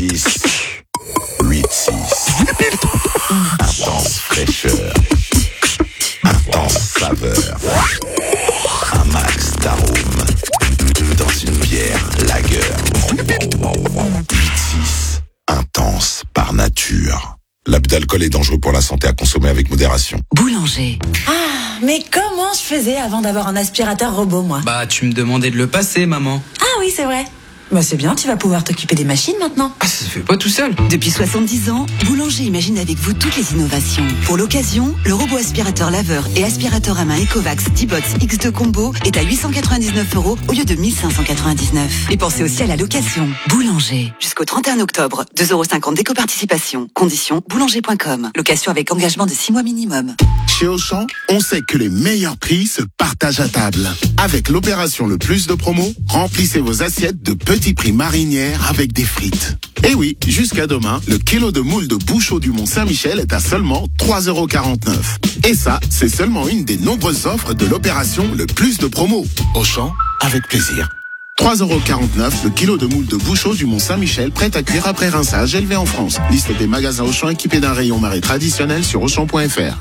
8-6. 8-6. Intense fraîcheur. Intense saveur. Un max d'arôme. Dans une bière lager. 8-6. Intense par nature. L'abus d'alcool est dangereux pour la santé, à consommer avec modération. Boulanger. Ah, mais comment je faisais avant d'avoir un aspirateur robot, moi? Bah, tu me demandais de le passer, maman. Ah oui, c'est vrai. Bah c'est bien, tu vas pouvoir t'occuper des machines maintenant. Ah, ça se fait pas tout seul. Depuis 70 ans, Boulanger imagine avec vous toutes les innovations. Pour l'occasion, le robot aspirateur laveur et aspirateur à main Ecovacs D-Bots X2 Combo est à 899 € au lieu de 1599. Et pensez aussi à la location. Boulanger. Jusqu'au 31 octobre, 2,50 € d'éco-participation. Conditions boulanger.com. Location avec engagement de 6 mois minimum. Chez Auchan, on sait que les meilleurs prix se partagent à table. Avec l'opération Le Plus de Promo, remplissez vos assiettes de petits prix marinières avec des frites. Et oui, jusqu'à demain, le kilo de moule de Bouchot du Mont-Saint-Michel est à seulement 3,49 €. Et ça, c'est seulement une des nombreuses offres de l'opération Le Plus de Promo. Auchan, avec plaisir. 3,49 € le kilo de moule de Bouchot du Mont-Saint-Michel, prêt à cuire après rinçage, élevé en France. Liste des magasins Auchan équipés d'un rayon marais traditionnel sur Auchan.fr.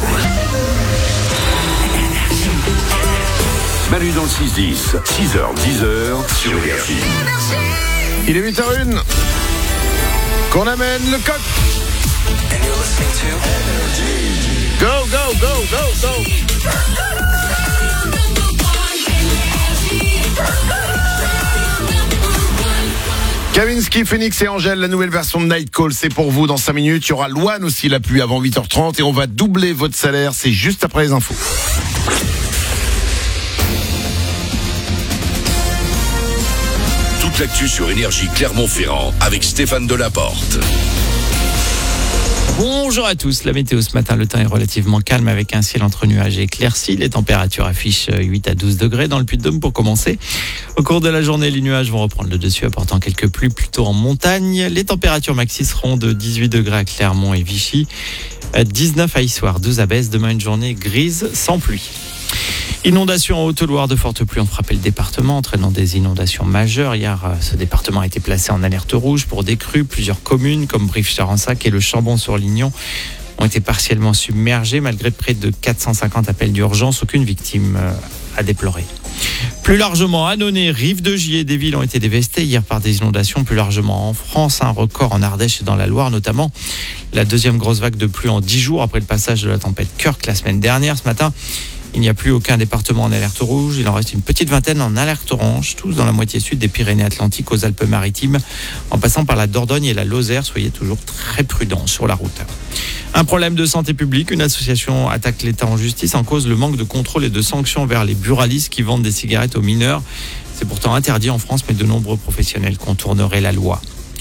Manu dans le 6-10, 6h, 10h sur Énergie. Il est 8h01. Qu'on amène le coq. Go, go, go, go, go. Kavinsky, Phoenix et Angèle, la nouvelle version de Night Call, c'est pour vous dans 5 minutes. Il y aura Louane aussi, la pluie avant 8h30 et on va doubler votre salaire, c'est juste après les infos. Toute l'actu sur Énergie Clermont-Ferrand avec Stéphane Delaporte. Bonjour à tous, la météo ce matin, le temps est relativement calme avec un ciel entre nuages et éclairci. Les températures affichent 8 à 12 degrés dans le Puy-de-Dôme pour commencer. Au cours de la journée, les nuages vont reprendre le dessus, apportant quelques pluies plutôt en montagne. Les températures maxi seront de 18 degrés à Clermont et Vichy, 19 à Issoire, 12 à Bèze. Demain, une journée grise sans pluie. Inondations en Haute-Loire, de fortes pluies ont frappé le département, entraînant des inondations majeures. Hier, ce département a été placé en alerte rouge pour des crues. Plusieurs communes, comme Brive-Charensac et le Chambon-sur-Lignon, ont été partiellement submergées. Malgré près de 450 appels d'urgence, aucune victime à déplorer. Plus largement, Annonay, Rive-de-Gier, des villes ont été dévastées hier par des inondations. Plus largement en France, un record en Ardèche et dans la Loire notamment. La deuxième grosse vague de pluie en 10 jours après le passage de la tempête Kirk la semaine dernière. Ce matin, il n'y a plus aucun département en alerte rouge. Il en reste une petite vingtaine en alerte orange, tous dans la moitié sud des Pyrénées-Atlantiques aux Alpes-Maritimes, en passant par la Dordogne et la Lozère. Soyez toujours très prudents sur la route. Un problème de santé publique. Une association attaque l'État en justice en cause le manque de contrôle et de sanctions vers les buralistes qui vendent des cigarettes aux mineurs. C'est pourtant interdit en France, mais de nombreux professionnels contourneraient la loi.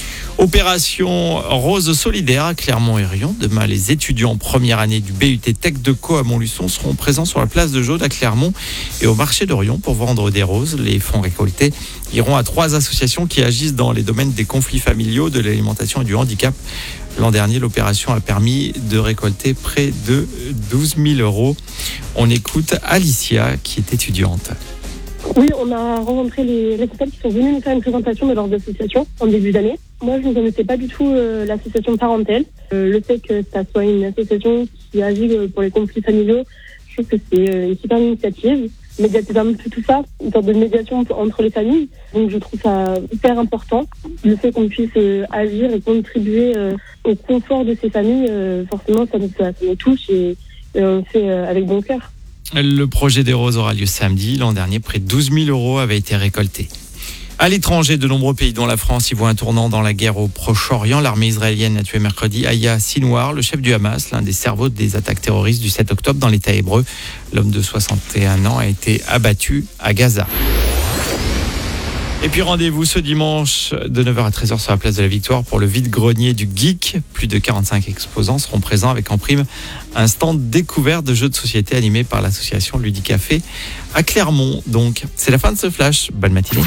Opération Rose Solidaire à Clermont-Ferrand. Demain, les étudiants en première année du BUT Tech de Co à Montluçon seront présents sur la place de Jaude à Clermont et au marché d'Orion pour vendre des roses. Les fonds récoltés iront à 3 associations qui agissent dans les domaines des conflits familiaux, de l'alimentation et du handicap. L'an dernier, l'opération a permis de récolter près de 12 000 €. On écoute Alicia qui est étudiante. Oui, on a rencontré les responsables qui sont venus nous faire une présentation de leurs associations en début d'année. Moi, je ne connaissais pas du tout l'association Parentèle. Le fait que ça soit une association qui agit pour les conflits familiaux, je trouve que c'est une super initiative. Médiatiser un peu tout ça, une sorte de médiation entre les familles. Donc je trouve ça hyper important. Le fait qu'on puisse agir et contribuer au confort de ces familles, forcément ça nous touche et on le fait avec bon cœur. Le projet des roses aura lieu samedi. L'an dernier, près de 12 000 € avaient été récoltés. À l'étranger, de nombreux pays, dont la France, y voient un tournant dans la guerre au Proche-Orient. L'armée israélienne a tué mercredi Yahya Sinwar, le chef du Hamas, l'un des cerveaux des attaques terroristes du 7 octobre dans l'État hébreu. L'homme de 61 ans a été abattu à Gaza. Et puis rendez-vous ce dimanche de 9h à 13h sur la place de la Victoire pour le vide-grenier du Geek. Plus de 45 exposants seront présents avec en prime un stand découvert de jeux de société animé par l'association Ludicafé à Clermont. Donc, c'est la fin de ce flash. Bonne matinée.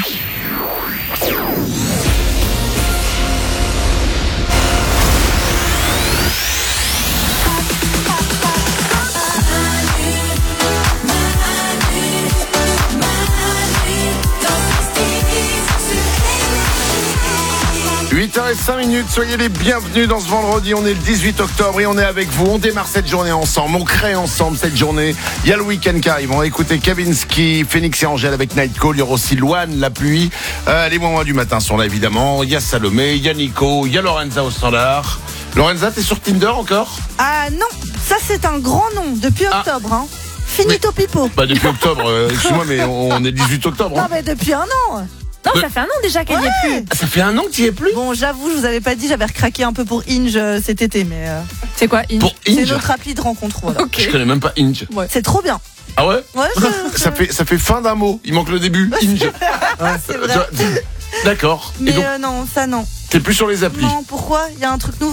8h05, soyez les bienvenus dans ce vendredi, on est le 18 octobre et on est avec vous, on démarre cette journée ensemble, on crée ensemble cette journée, il y a le week-end qui arrive, on va écouter Kavinsky, Phoenix et Angèle avec Nightcall, il y aura aussi Louane, La Pluie, les moments du matin sont là évidemment, il y a Salomé, il y a Nico, il y a Lorenza au standard. Lorenza, t'es sur Tinder encore ? Ah non, ça c'est un grand nom, depuis octobre, hein. Finito pipo. Bah depuis octobre, excuse-moi mais on est le 18 octobre. Non Hein. mais depuis un an. Non, ça fait un an déjà qu'elle n'y est plus. Ah, ça fait un an que tu y es plus ? Bon, j'avoue, je vous avais pas dit, j'avais recraqué un peu pour Hinge cet été, mais C'est quoi, Inge? Pour c'est Inge notre appli de rencontre. Voilà. Ok. Je connais même pas Inge. C'est trop bien. Ah ouais ? Ouais, Ça fait fin d'un mot, il manque le début, Inge. c'est vrai. D'accord. Mais Et donc, non, ça non. t'es plus sur les applis ? Non, pourquoi ? Il y a un truc nouveau ?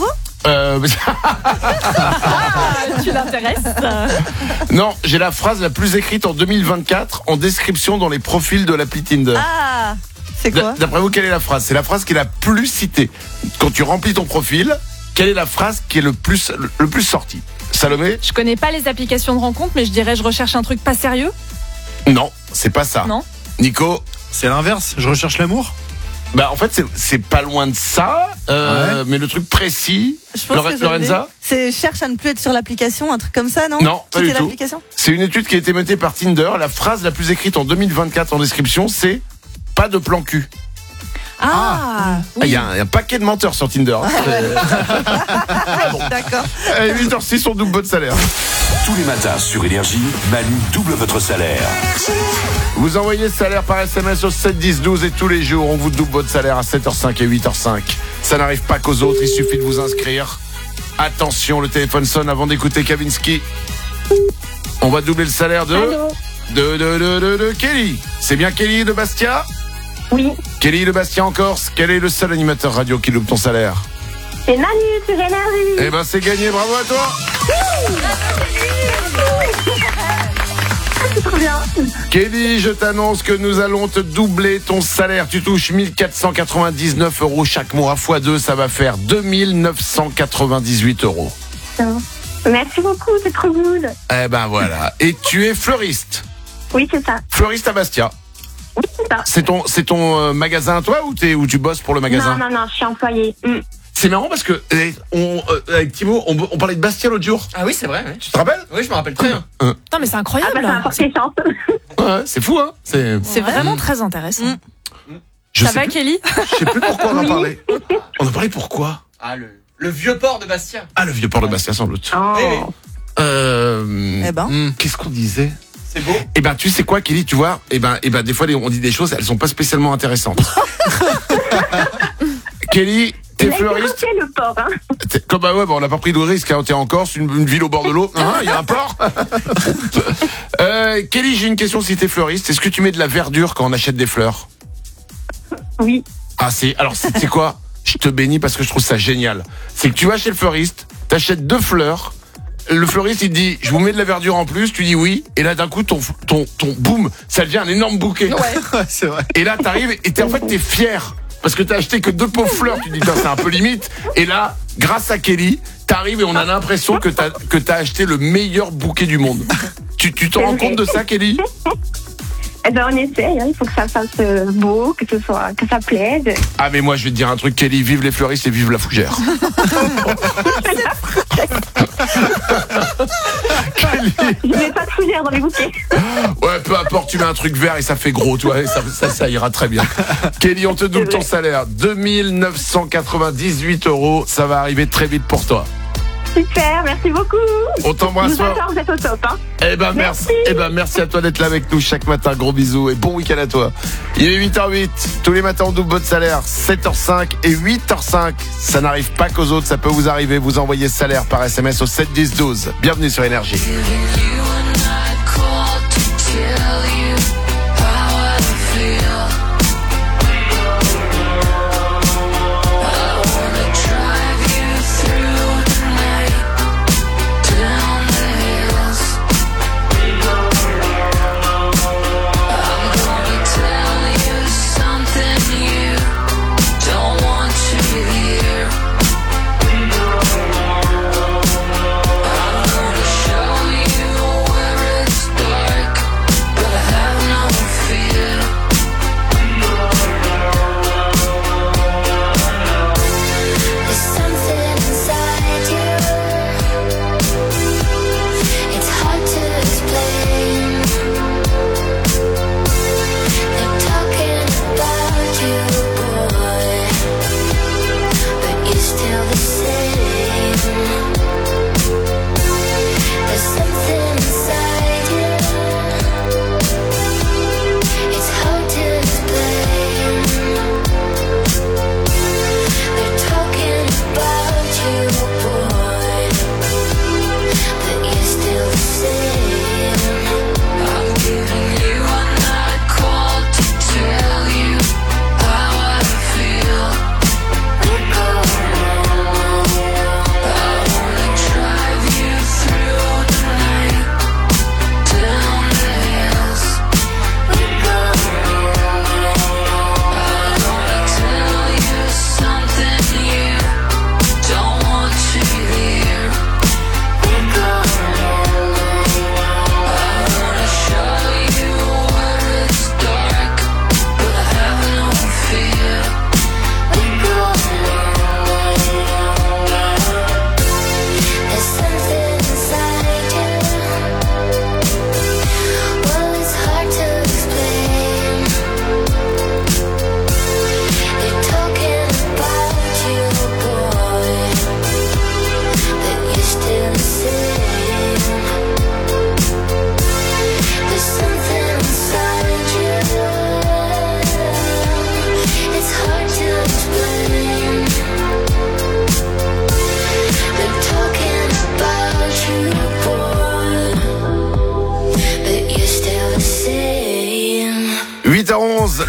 Tu l'intéresses? Non, j'ai la phrase la plus écrite en 2024 en description dans les profils de l'appli Tinder. Ah, c'est quoi ? D'après vous, quelle est la phrase ? C'est la phrase qui est la plus citée. Quand tu remplis ton profil, quelle est la phrase qui est le plus sortie ? Salomé ? Je connais pas les applications de rencontre, mais je dirais je recherche un truc pas sérieux. Non, c'est pas ça. Non. Nico ? C'est l'inverse, je recherche l'amour. Bah en fait c'est pas loin de ça, mais le truc précis. Je pense que Lorenza ? c'est cherche à ne plus être sur l'application, un truc comme ça, non ? Non, pas Quitter du tout. l'application ? C'est une étude qui a été menée par Tinder. La phrase la plus écrite en 2024 en description, c'est pas de plan cul. Ah, Il y a un paquet de menteurs sur Tinder. D'accord. 8h06, on double votre salaire. Tous les matins sur Énergie, Manu double votre salaire. Vous envoyez le salaire par SMS au 7 10 12 et tous les jours, on vous double votre salaire à 7h05 et 8h05. Ça n'arrive pas qu'aux autres, il suffit de vous inscrire. Attention, le téléphone sonne avant d'écouter Kavinsky. On va doubler le salaire de Kelly. C'est bien Kelly de Bastia ? Oui, Kelly de Bastia en Corse, quel est le seul animateur radio qui double ton salaire ? c'est Manu sur Énergie. Eh ben c'est gagné, bravo à toi. C'est trop bien. Kelly, je t'annonce que nous allons te doubler ton salaire. Tu touches 1499 € chaque mois, x2, ça va faire 2998 €. Merci beaucoup, c'est trop cool. Eh ben voilà. Et tu es fleuriste. Oui, c'est ça. Fleuriste à Bastia. Oui, c'est ça. C'est ton magasin à toi ou tu bosses pour le magasin ? Non, je suis employée. C'est marrant parce que avec Thibaut, on parlait de Bastia l'autre jour. Ah oui, c'est vrai. Ouais. Tu te rappelles ? Oui, je me rappelle très bien. non, mais c'est incroyable. Ça apporte les chances. Ouais, c'est fou, hein. C'est vraiment très intéressant. Je Ça sais va, plus- Kelly? Je sais plus pourquoi on en parlait. On en parlait pourquoi ? Ah, le vieux port de Bastia. Ah, le vieux port de Bastia sans doute. Oh. Eh ben. Qu'est-ce qu'on disait ? C'est beau. Eh ben, tu sais quoi, Kelly, tu vois, des fois, on dit des choses, elles sont pas spécialement intéressantes. Kelly, t'es fleuriste. C'est le port, hein. On n'a pas pris de risque, hein. T'es en Corse, une ville au bord de l'eau. Il y a un port. Kelly, j'ai une question si t'es fleuriste. Est-ce que tu mets de la verdure quand on achète des fleurs ? Oui. Ah, c'est quoi ? Je te bénis parce que je trouve ça génial. C'est que tu vas chez le fleuriste, t'achètes 2 fleurs. Le fleuriste, il te dit, je vous mets de la verdure en plus, tu dis oui, et là d'un coup ton boum, ça devient un énorme bouquet. Ouais, c'est vrai. Et là t'arrives et t'es fier parce que t'as acheté que 2 pauvres fleurs, tu te dis c'est un peu limite. Et là, grâce à Kelly, t'arrives et on a l'impression que t'as acheté le meilleur bouquet du monde. Tu te rends compte de ça, Kelly ? Eh ben, on essaye, hein. Il faut que ça fasse beau, que ça plaise. Ah mais moi je vais te dire un truc, Kelly, vive les fleuristes et vive la fougère. Kelly. Je mets pas de fougère dans les bouquets. Ouais, peu importe, tu mets un truc vert et ça fait gros, tu vois, et ça ira très bien. Kelly, on te double ton salaire, 2998 €, ça va arriver très vite pour toi. Super, merci beaucoup. On t'embrasse. Vous êtes au top, hein. Eh ben merci à toi d'être là avec nous chaque matin, gros bisous et bon week-end à toi. Il est 8h08, tous les matins on double votre salaire, 7h05 et 8h05. Ça n'arrive pas qu'aux autres, ça peut vous arriver, vous envoyez ce salaire par SMS au 7 10 12. Bienvenue sur Énergie. Show you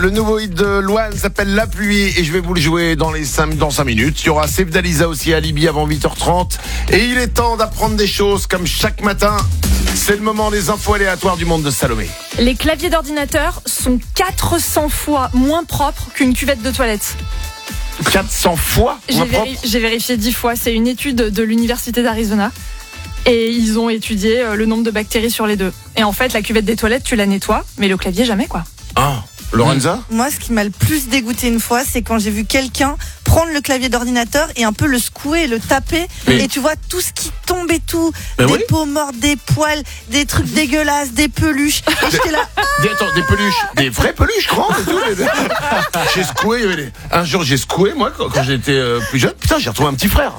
Le nouveau hit de Loane s'appelle La Pluie et je vais vous le jouer dans 5 minutes. Il y aura Save Dalisa aussi à Libye avant 8h30. Et il est temps d'apprendre des choses comme chaque matin. C'est le moment des infos aléatoires du monde de Salomé. Les claviers d'ordinateur sont 400 fois moins propres qu'une cuvette de toilette. 400 fois J'ai vérifié 10 fois. C'est une étude de l'université d'Arizona. Et ils ont étudié le nombre de bactéries sur les deux. Et en fait, la cuvette des toilettes, tu la nettoies, mais le clavier, jamais, quoi. Ah, Lorenza ? Moi, ce qui m'a le plus dégoûté une fois, c'est quand j'ai vu quelqu'un prendre le clavier d'ordinateur et un peu le secouer, le taper, et tu vois tout ce qui tombe et tout, des peaux mortes, des poils, des trucs dégueulasses, des peluches. Et j'étais là. Des peluches, des vraies peluches grandes et tout. J'ai secoué, un jour j'ai secoué moi quand j'étais plus jeune. Putain, j'ai retrouvé un petit frère.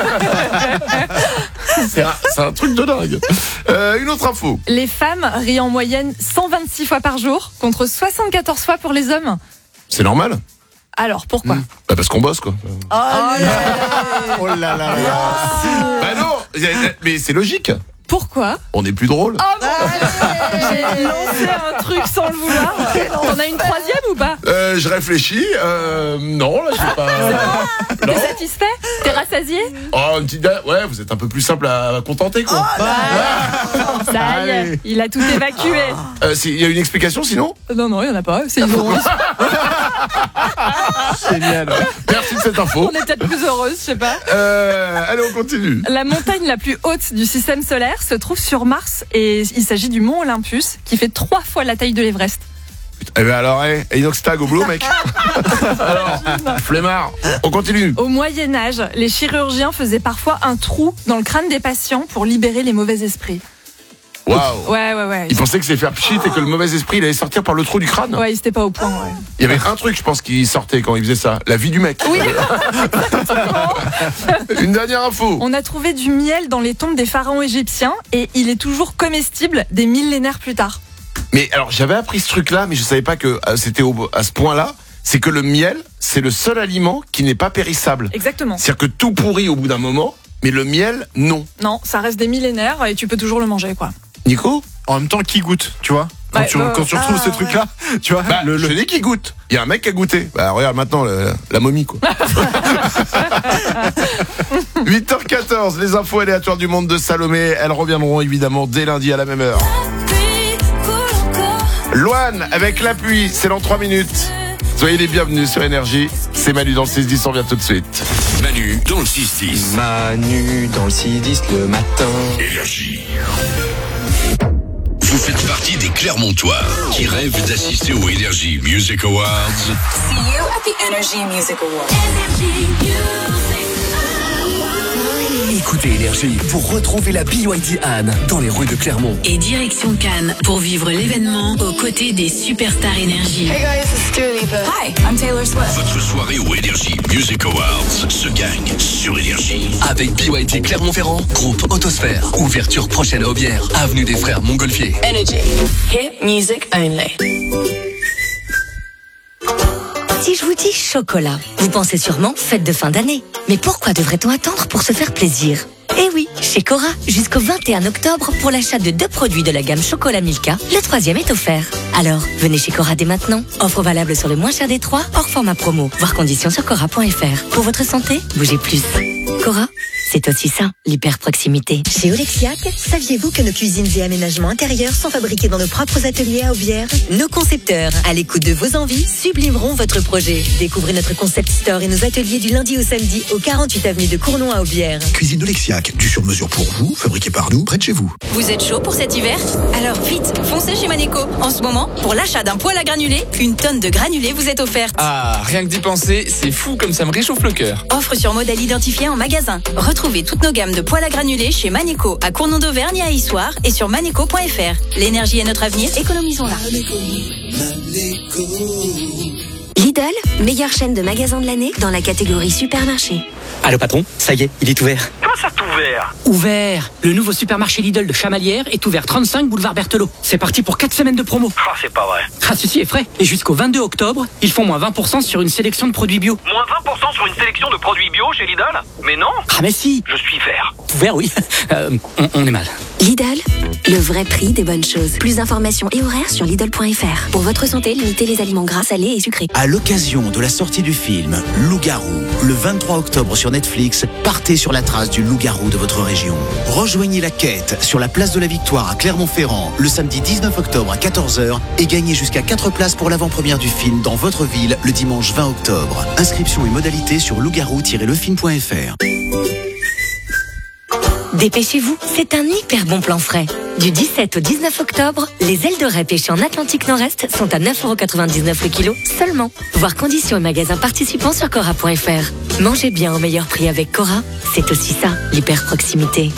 C'est un truc de dingue. Une autre info. Les femmes rient en moyenne 126 fois par jour contre 74 fois pour les hommes. C'est normal. Alors, pourquoi ? Parce qu'on bosse, quoi. Oh là là. Bah non, mais c'est logique. Pourquoi ? On est plus drôle. Oh j'ai lancé un truc sans le vouloir. T'en as une troisième ou pas ? Je réfléchis. Non, là, je sais pas. T'es satisfait ? T'es rassasié ? Oh, une petite. Ouais, vous êtes un peu plus simple à contenter, quoi. Ça y est, il a tout évacué. Il y a une explication, sinon ? Non, il y en a pas. C'est ironique. Génial. Merci de cette info. On est peut-être plus heureuse, je sais pas. Allez, on continue. La montagne la plus haute du système solaire se trouve sur Mars et il s'agit du mont Olympus qui fait 3 fois la taille de l'Everest. Eh ben alors, inoxtag au boulot, mec. Alors, flemmard. On continue. Au Moyen-Âge, les chirurgiens faisaient parfois un trou dans le crâne des patients pour libérer les mauvais esprits. Waouh. Ouais. Ils pensaient que c'était faire pchit et que le mauvais esprit il allait sortir par le trou du crâne. Ouais, ils étaient pas au point, ouais. Il y avait un truc, je pense, qui sortait quand ils faisaient ça. La vie du mec. Oui. Une dernière info. On a trouvé du miel dans les tombes des pharaons égyptiens et il est toujours comestible des millénaires plus tard. Mais alors, j'avais appris ce truc-là, mais je savais pas que c'était à ce point-là. C'est que le miel, c'est le seul aliment qui n'est pas périssable. Exactement. C'est-à-dire que tout pourrit au bout d'un moment, mais le miel, non. Non, ça reste des millénaires et tu peux toujours le manger, quoi. Nico ? En même temps, qui goûte, tu vois ? Quand tu retrouves ces trucs-là, tu vois. Je dis qui goûte. Il y a un mec qui a goûté. Bah regarde maintenant la momie, quoi. 8h14, les infos aléatoires du monde de Salomé. Elles reviendront évidemment dès lundi à la même heure. Loane avec La Pluie, c'est dans 3 minutes. Soyez les bienvenus sur Énergie. C'est Manu dans le 6-10, on revient tout de suite. Manu dans le 6-10. Manu dans le 6-10 le matin. Énergie. Vous faites partie des Clermontois qui rêvent d'assister aux Energy Music Awards. See you at the Energy Music Awards. Écoutez Énergie pour retrouver la BYD Anne dans les rues de Clermont. Et direction Cannes pour vivre l'événement aux côtés des superstars Énergie. Hey guys, it's Dua Lipa. Hi, I'm Taylor Swift. Votre soirée aux Energy Music Awards se gagne sur Énergie. Avec BYD Clermont-Ferrand, groupe Autosphère. Ouverture prochaine à Aubière, avenue des Frères Montgolfier. Energy. Hit music only. Si je vous dis chocolat, vous pensez sûrement fête de fin d'année. Mais pourquoi devrait-on attendre pour se faire plaisir ? Eh oui, chez Cora, jusqu'au 21 octobre, pour l'achat de 2 produits de la gamme Chocolat Milka, le 3e est offert. Alors, venez chez Cora dès maintenant. Offre valable sur le moins cher des 3, hors format promo. Voir conditions sur cora.fr. Pour votre santé, bougez plus. Cora, c'est aussi ça, l'hyper-proximité. Chez Olexiac, saviez-vous que nos cuisines et aménagements intérieurs sont fabriqués dans nos propres ateliers à Aubière ? Nos concepteurs, à l'écoute de vos envies, sublimeront votre projet. Découvrez notre concept store et nos ateliers du lundi au samedi au 48 avenue de Cournon à Aubière. Cuisine Olexiac, du sur-mesure pour vous, fabriqué par nous, près de chez vous. Vous êtes chaud pour cet hiver ? Alors vite, foncez chez Maneco. En ce moment, pour l'achat d'un poêle à granulés, 1 tonne de granulés vous est offerte. Ah, rien que d'y penser, c'est fou comme ça me réchauffe le cœur. Offre sur modèle identifié en magasin. Retrouvez toutes nos gammes de poêles à granulés chez Maneco à Cournon d'Auvergne et à Issoire et sur maneco.fr. L'énergie est notre avenir, économisons-la. Lidl, meilleure chaîne de magasins de l'année dans la catégorie supermarché. Allô patron, ça y est, il est ouvert. Comment ça t'ouvert ? Ouvert. Le nouveau supermarché Lidl de Chamalières est ouvert 35 boulevard Berthelot. C'est parti pour 4 semaines de promo. Ah, c'est pas vrai. Ah, ceci est frais. Et jusqu'au 22 octobre, ils font moins 20% sur une sélection de produits bio. Moins 20% sur une sélection de produits bio chez Lidl ? Mais non. Ah mais si. Je suis vert. Vert, oui. On est mal. Lidl, le vrai prix des bonnes choses. Plus d'informations et horaires sur Lidl.fr. Pour votre santé, limitez les aliments gras, salés et sucrés. À l'occasion de la sortie du film Loup-garou, le 23 octobre sur Netflix, partez sur la trace du loup-garou de votre région. Rejoignez la quête sur la place de la Victoire à Clermont-Ferrand le samedi 19 octobre à 14h et gagnez jusqu'à 4 places pour l'avant-première du film dans votre ville le dimanche 20 octobre. Inscription et modalités sur loup-garou-lefilm.fr. Dépêchez-vous, c'est un hyper bon plan frais. Du 17 au 19 octobre, les ailes de raie pêchées en Atlantique Nord-Est sont à 9,99€ le kilo seulement. Voir conditions et magasins participants sur Cora.fr. Mangez bien au meilleur prix avec Cora, c'est aussi ça, l'hyper proximité.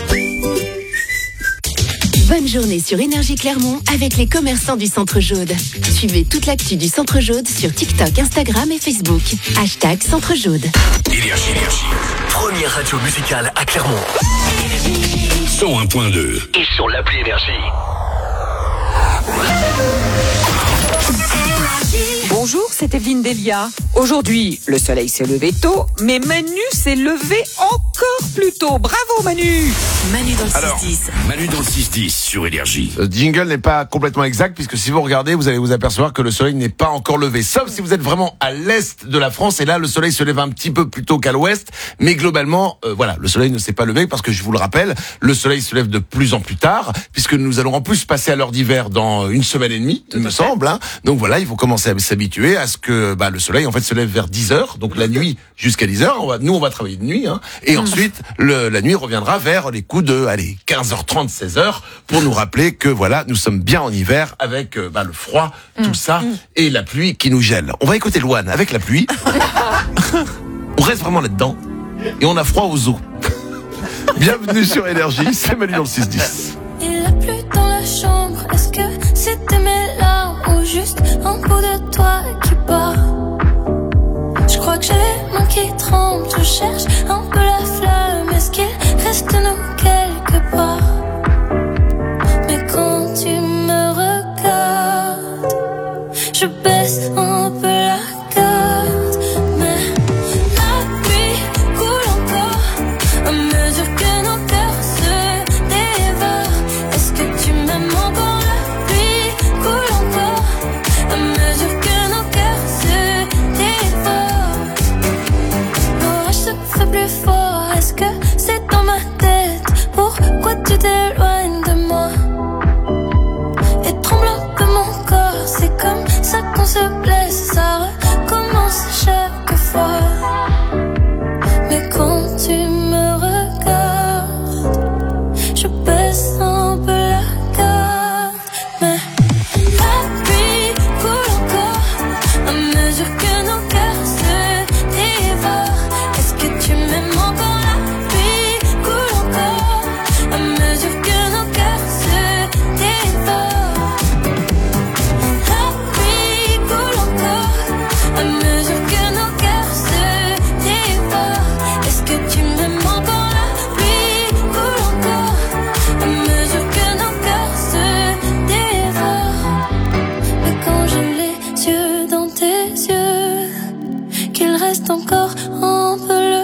Bonne journée sur Énergie Clermont avec les commerçants du Centre Jaude. Suivez toute l'actu du Centre Jaude sur TikTok, Instagram et Facebook. #Centre Jaude. Énergie. Première radio musicale à Clermont. 101.2. Et sur l'appli Énergie. Bonjour, c'est Evelyne Delia. Aujourd'hui, le soleil s'est levé tôt, mais Manu s'est levé encore plus tôt. Bravo Manu. Manu dans le 6-10. Manu dans le 6-10 sur Énergie. Ce jingle n'est pas complètement exact puisque si vous regardez, vous allez vous apercevoir que le soleil n'est pas encore levé. Sauf si vous êtes vraiment à l'est de la France et là, le soleil se lève un petit peu plus tôt qu'à l'ouest. Mais globalement, voilà, le soleil ne s'est pas levé parce que je vous le rappelle, le soleil se lève de plus en plus tard puisque nous allons en plus passer à l'heure d'hiver dans une semaine et demie, il me semble. Hein. Donc voilà, il faut commencer à s'habituer à ce que le soleil en fait se lève vers 10h, donc la nuit jusqu'à 10h. Nous, on va travailler de nuit. Hein, et ensuite, la nuit reviendra vers les coups de 15h30, 16h pour nous rappeler que voilà, nous sommes bien en hiver avec le froid, tout ça, et la pluie qui nous gèle. On va écouter Louane avec la pluie. On reste vraiment là-dedans et on a froid aux os. Bienvenue sur Énergie, c'est Manu dans le 6-10. Il a plu dans la chambre, est-ce que c'était mes larmes ou juste un bout de toi qui part? Je crois que j'ai les mains qui tremblent, je cherche un peu la flamme, est-ce qu'il reste nous quelque part? Mais quand tu me regardes, je baisse un peu la garde, mais la pluie coule encore à mesure que nos cœurs se dévorent. Est-ce que tu m'aimes encore? La pluie coule encore à mesure que nos cœurs se dévorent. L'orage se fait plus fort, est-ce que c'est dans ma tête? Pourquoi tu t'éloignes de moi? Et tremble un peu mon corps, c'est comme ça qu'on se blesse, ça recommence chaque fois. Mais quand tu me regardes, je baisse un peu la garde, mais la pluie coule encore à mesure que nos cœurs se dévorent. Est-ce que tu m'aimes encore? La pluie coule encore à mesure que nos cœurs se dévorent. La pluie coule encore à mesure que nos cœurs se dévorent. Est-ce que tu m'aimes encore? La pluie coule encore à mesure que nos cœurs se dévorent. Mais quand j'ai les yeux dans tes yeux, qu'il reste encore un peu le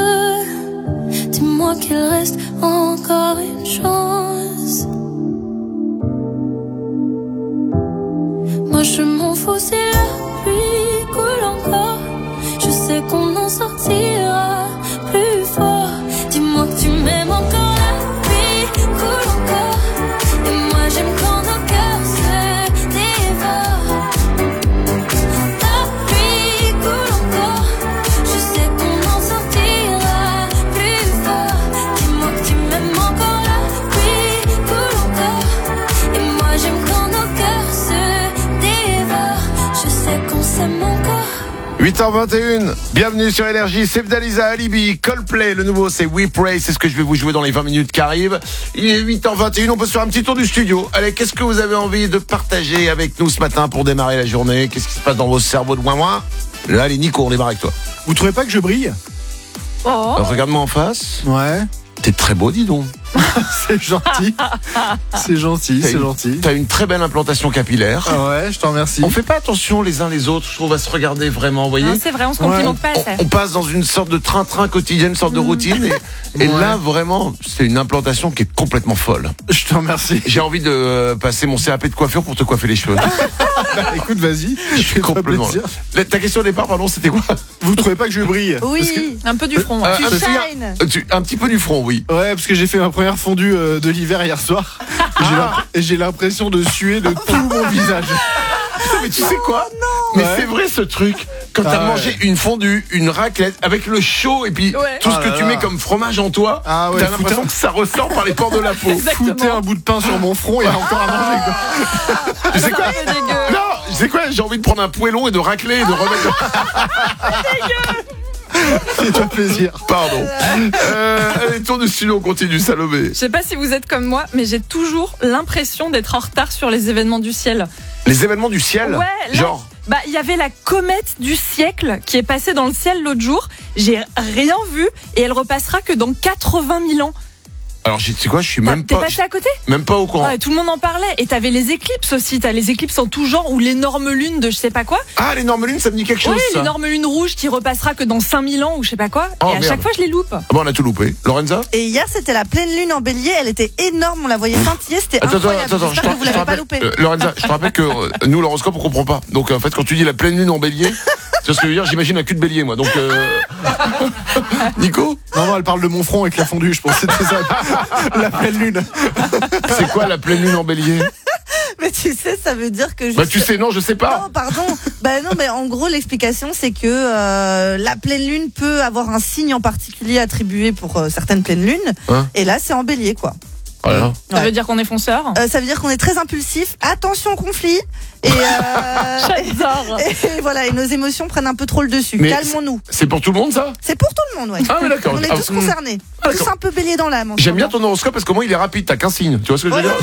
feu, dis-moi qu'il reste encore une chance. Moi je m'en fous si la pluie coule encore, je sais qu'on en sortira plus fort. Dis-moi que tu m'aimes encore. La pluie coule encore et moi j'aime quand nos cœurs se dévorent. La pluie coule encore, je sais qu'on en sortira plus fort. Dis-moi que tu m'aimes encore. La pluie coule encore et moi j'aime quand nos cœurs se dévorent. Je sais qu'on s'aime encore. 8h21, bienvenue sur Énergie, c'est Daliza, Alibi, Coldplay, le nouveau c'est We Pray, c'est ce que je vais vous jouer dans les 20 minutes qui arrivent. Il est 8h21, on peut se faire un petit tour du studio. Allez, qu'est-ce que vous avez envie de partager avec nous ce matin pour démarrer la journée? Qu'est-ce qui se passe dans vos cerveaux de ouin-ouin? Là, allez Nico, on démarre avec toi. Vous trouvez pas que je brille? Oh. Alors, regarde-moi en face. Ouais. T'es très beau, dis donc. C'est gentil. C'est gentil. T'as une très belle implantation capillaire. Ah ouais, je t'en remercie. On fait pas attention les uns les autres, je trouve, à se regarder vraiment, vous voyez. Non, c'est vrai, on se complimente pas assez. On passe dans une sorte de train-train quotidien, une sorte de routine. Et là, vraiment, c'est une implantation qui est complètement folle. Je te remercie. J'ai envie de passer mon CAP de coiffure pour te coiffer les cheveux. Bah, écoute, vas-y. Je suis complètement. Ta question au départ, pardon, c'était quoi? Vous trouvez pas que je brille? Oui, un peu du front. Tu shines. Un petit peu du front, oui. Ouais, parce que j'ai fait ma première fondue de l'hiver hier soir. Et j'ai l'impression de suer de tout mon visage. Mais tu sais quoi? Mais c'est vrai ce truc. Quand t'as mangé une fondue, une raclette, avec le chaud et puis tout ce que tu mets comme fromage en toi, t'as l'impression que ça ressort par les pores de la peau. Foutez un bout de pain sur mon front et encore à manger. Tu sais quoi? Non, tu sais quoi? J'ai envie de prendre un poêlon et de racler et de remettre. C'est un plaisir. Pardon. Allez, tour de studio, on continue, Salomé. Je sais pas si vous êtes comme moi, mais j'ai toujours l'impression d'être en retard sur les événements du ciel. Les événements du ciel? Ouais, là, genre. Bah, il y avait la comète du siècle qui est passée dans le ciel l'autre jour. J'ai rien vu et elle repassera que dans 80 000 ans. Alors, tu sais quoi, je suis même T'es pas. passé à côté? Même pas au courant. Ouais, tout le monde en parlait. Et t'avais les éclipses aussi. T'as les éclipses en tout genre ou l'énorme lune de je sais pas quoi. Ah, l'énorme lune, ça me dit quelque chose. Oui, ça. l'énorme lune rouge qui repassera que dans 5000 ans ou je sais pas quoi. Oh, et à merde. chaque fois, je les loupe. Ah bon, on a tout loupé. Lorenza? Et hier, c'était la pleine lune en bélier. Elle était énorme. On la voyait scintiller. C'était incroyable. Attends, J'espère que vous l'avez pas loupé. Lorenza, je te rappelle que nous, l'horoscope, on comprend pas. Donc, en fait, quand tu dis la pleine lune en bélier, c'est ce que je veux dire, j'imagine un cul de bélier, moi. Donc, Nico? Non, elle parle de mon front avec la fondue, je pense que c'était ça. La pleine lune. C'est quoi la pleine lune en bélier? Mais tu sais, ça veut dire que Bah, tu sais, non, je sais pas. Non, pardon. Bah non, mais en gros, l'explication, c'est que la pleine lune peut avoir un signe en particulier attribué pour certaines pleines lunes. Et là, c'est en bélier, quoi. Voilà. Ça veut dire qu'on est fonceur. Ça veut dire qu'on est très impulsif. Attention au conflit. Et, J'adore. Et voilà, et nos émotions prennent un peu trop le dessus. Mais calmons-nous. C'est pour tout le monde, ça? C'est pour tout le monde, ouais. Ah, mais d'accord. On est tous concernés. Tous un peu béliers dans l'âme. J'aime bien ton horoscope parce qu'au moins il est rapide, t'as qu'un signe. Tu vois ce que je veux dire?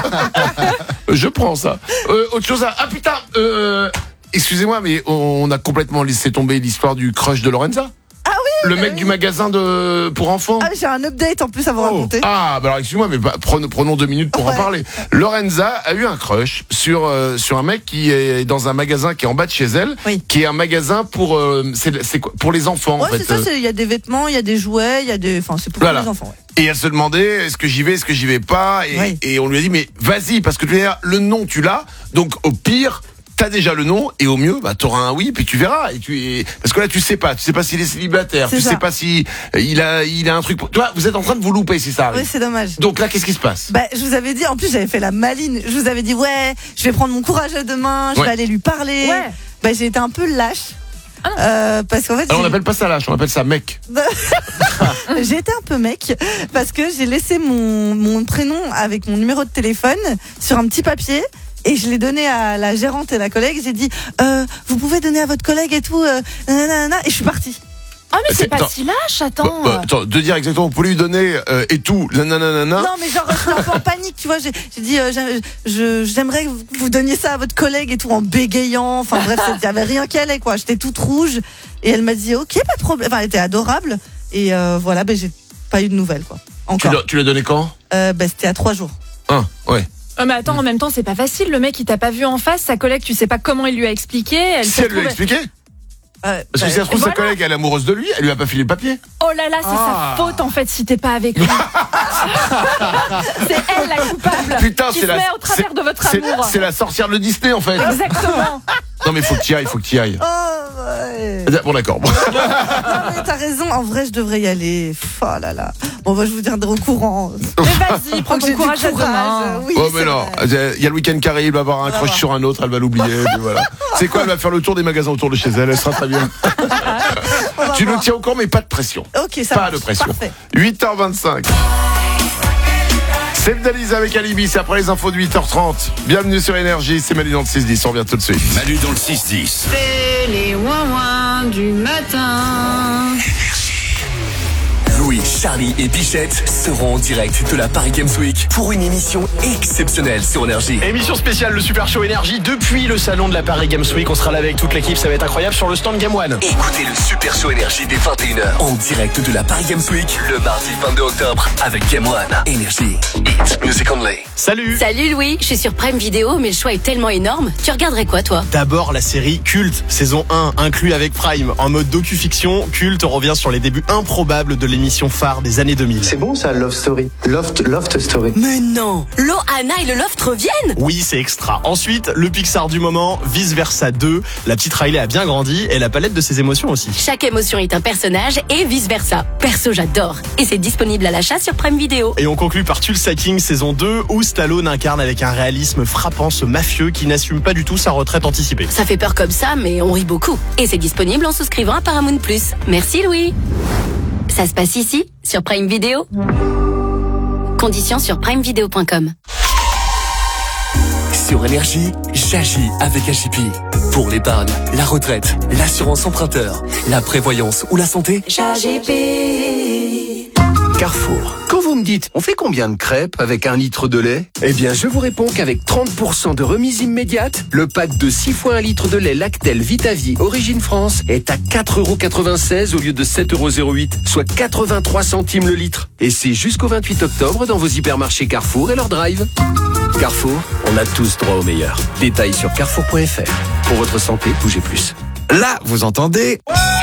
Je prends ça. Autre chose à... Ah putain, excusez-moi, mais on a complètement laissé tomber l'histoire du crush de Lorenza. Ah oui. Le mec du magasin pour enfants. Ah, j'ai un update en plus à vous raconter. Ah, bah alors excuse-moi, mais prenons 2 minutes pour en parler. Lorenza a eu un crush sur un mec qui est dans un magasin qui est en bas de chez elle, qui est un magasin pour c'est quoi, pour les enfants. Ouais, en fait. c'est ça. Il y a des vêtements, il y a des jouets, il y a des, enfin, c'est pour les enfants. Ouais. Et elle se demandait est-ce que j'y vais, est-ce que j'y vais pas, et on lui a dit mais vas-y parce que le nom tu l'as, donc au pire. T'as déjà le nom et au mieux bah t'auras un oui puis tu verras parce que là tu sais pas s'il est célibataire, sais pas si il a un truc pour... toi vous êtes en train de vous louper si ça arrive. Oui, c'est dommage. Donc là qu'est-ce qui se passe? Bah je vous avais dit, en plus j'avais fait la maline, je vous avais dit je vais prendre mon courage à deux mains, je vais aller lui parler. Bah j'ai été un peu lâche. Parce qu'en fait alors on appelle pas ça lâche, on appelle ça mec. J'ai été un peu mec parce que j'ai laissé mon prénom avec mon numéro de téléphone sur un petit papier. Et je l'ai donné à la gérante et la collègue. J'ai dit, vous pouvez donner à votre collègue et tout, nanana, et je suis partie. Ah mais c'est pas si lâche, attends. Attends, de dire exactement, vous pouvez lui donner et tout, nanana. Non mais genre, je suis un peu en panique, tu vois. J'ai dit, j'aimerais que vous donniez ça à votre collègue et tout en bégayant. Enfin bref, il y avait rien qui allait quoi. J'étais toute rouge et elle m'a dit, ok, pas de problème. Enfin, elle était adorable et voilà, j'ai pas eu de nouvelles quoi. Encore. Tu l'as donné quand? C'était à 3 jours. Ouais. Mais attends, en même temps, c'est pas facile. Le mec, il t'a pas vu en face. Sa collègue, tu sais pas comment il lui a expliqué. Si elle lui a expliqué? Parce que si ça se trouve, sa collègue, elle est amoureuse de lui, elle lui a pas filé le papier. Oh là là, c'est sa faute en fait si t'es pas avec lui. C'est elle la coupable. Putain, qui se met au travers de votre amour. C'est la sorcière de Disney en fait. Exactement. Non mais faut que tu y ailles, ouais. Bon d'accord. Non mais t'as raison, en vrai je devrais y aller. Oh là là. Bon bah je vous tiendrai au courant. Mais vas-y, prends ton courage à demain. Oui, mais non, il y a le week-end qui arrive, il va avoir un crush sur un autre, elle va l'oublier. Voilà. C'est quoi, elle va faire le tour des magasins autour de chez elle, elle sera très bien. Tu nous tiens au courant mais pas de pression. Ok, ça pas de pression. Parfait. 8h25. C'est Dalisa avec Alibi, c'est après les infos de 8h30. Bienvenue sur Énergie, c'est Manu dans le 6-10, on revient tout de suite. Manu dans le 6-10. C'est les ouin-ouin du matin. Louis Charlie et Bichette seront en direct de la Paris Games Week pour une émission exceptionnelle sur Énergie. Émission spéciale, le Super Show Énergie depuis le salon de la Paris Games Week. On sera là avec toute l'équipe, ça va être incroyable sur le stand Game One. Écoutez le Super Show Énergie dès 21h en direct de la Paris Games Week le mardi 22 octobre avec Game One. Énergie, it's music only. Salut. Salut Louis, je suis sur Prime Video, mais le choix est tellement énorme. Tu regarderais quoi toi? D'abord la série Culte, saison 1, inclus avec Prime. En mode docu-fiction, Culte revient sur les débuts improbables de l'émission phare des années 2000. C'est bon ça, Love Story. Loft Story. Mais non, Anna et le Loft reviennent? Oui, c'est extra. Ensuite, le Pixar du moment, Vice Versa 2. La petite Riley a bien grandi et la palette de ses émotions aussi. Chaque émotion est un personnage et vice versa. Perso, j'adore. Et c'est disponible à l'achat sur Prime Video. Et on conclut par Tulsa King saison 2 où Stallone incarne avec un réalisme frappant ce mafieux qui n'assume pas du tout sa retraite anticipée. Ça fait peur comme ça, mais on rit beaucoup. Et c'est disponible en souscrivant à Paramount+. Merci Louis. Ça se passe ici, sur Prime Video. Conditions sur primevideo.com. Sur Énergie, j'agis avec AJP. Pour l'épargne, la retraite, l'assurance emprunteur, la prévoyance ou la santé, j'agis. Carrefour. Quand vous me dites, on fait combien de crêpes avec 1 litre de lait? Eh bien, je vous réponds qu'avec 30% de remise immédiate, le pack de 6 fois 1 litre de lait Lactel Vitavie Origine France est à 4,96€ au lieu de 7,08€, soit 83 centimes le litre. Et c'est jusqu'au 28 octobre dans vos hypermarchés Carrefour et leur drive. Carrefour, on a tous droit au meilleur. Détails sur carrefour.fr. Pour votre santé, bougez plus. Là, vous entendez?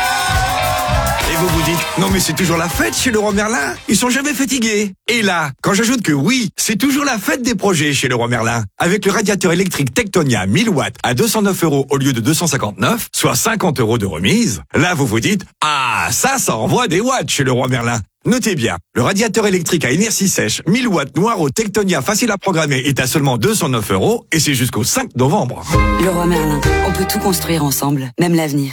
Et vous vous dites, non mais c'est toujours la fête chez Leroy Merlin. Ils sont jamais fatigués. Et là, quand j'ajoute que oui, c'est toujours la fête des projets chez Leroy Merlin. Avec le radiateur électrique Tectonia 1000 watts à 209€ au lieu de 259, soit 50€ de remise. Là, vous vous dites, ah, ça envoie des watts chez Leroy Merlin. Notez bien, le radiateur électrique à inertie sèche 1000 watts noir au Tectonia facile à programmer est à seulement 209€ et c'est jusqu'au 5 novembre. Leroy Merlin, on peut tout construire ensemble, même l'avenir.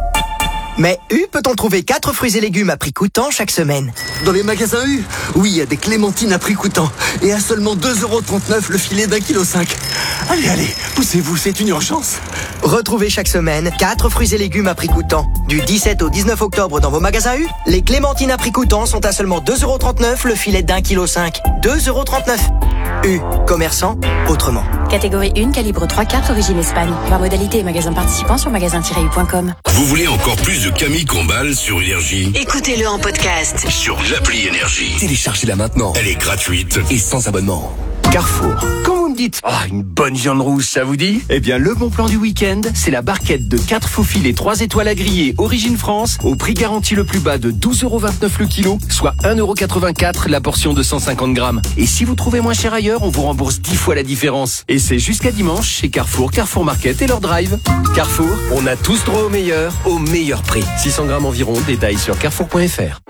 Mais U peut-on trouver 4 fruits et légumes à prix coûtant chaque semaine? Dans les magasins U, oui, il y a des clémentines à prix coûtant. Et à seulement 2,39€ le filet d'1,5 kg. Allez, poussez-vous, c'est une urgence. Retrouvez chaque semaine 4 fruits et légumes à prix coûtant. Du 17 au 19 octobre dans vos magasins U, les clémentines à prix coûtant sont à seulement 2,39€ le filet d'1,5 kg. 2,39€. U, commerçant autrement. Catégorie 1, calibre 3/4, origine Espagne. Voir modalité et magasin participant sur magasin-u.com. Vous voulez encore plus de Camille Combal sur Énergie? Écoutez-le en podcast. Sur l'appli Énergie. Téléchargez-la maintenant. Elle est gratuite et sans abonnement. Carrefour. Quand vous me dites, une bonne viande rouge, ça vous dit? Eh bien, le bon plan du week-end, c'est la barquette de 4 faux filets 3 étoiles à griller Origine France au prix garanti le plus bas de 12,29€ le kilo, soit 1,84€ la portion de 150 grammes. Et si vous trouvez moins cher ailleurs, on vous rembourse 10 fois la différence. Et c'est jusqu'à dimanche chez Carrefour, Carrefour Market et leur drive. Carrefour, on a tous droit au meilleur prix. 600 grammes environ, détails sur carrefour.fr.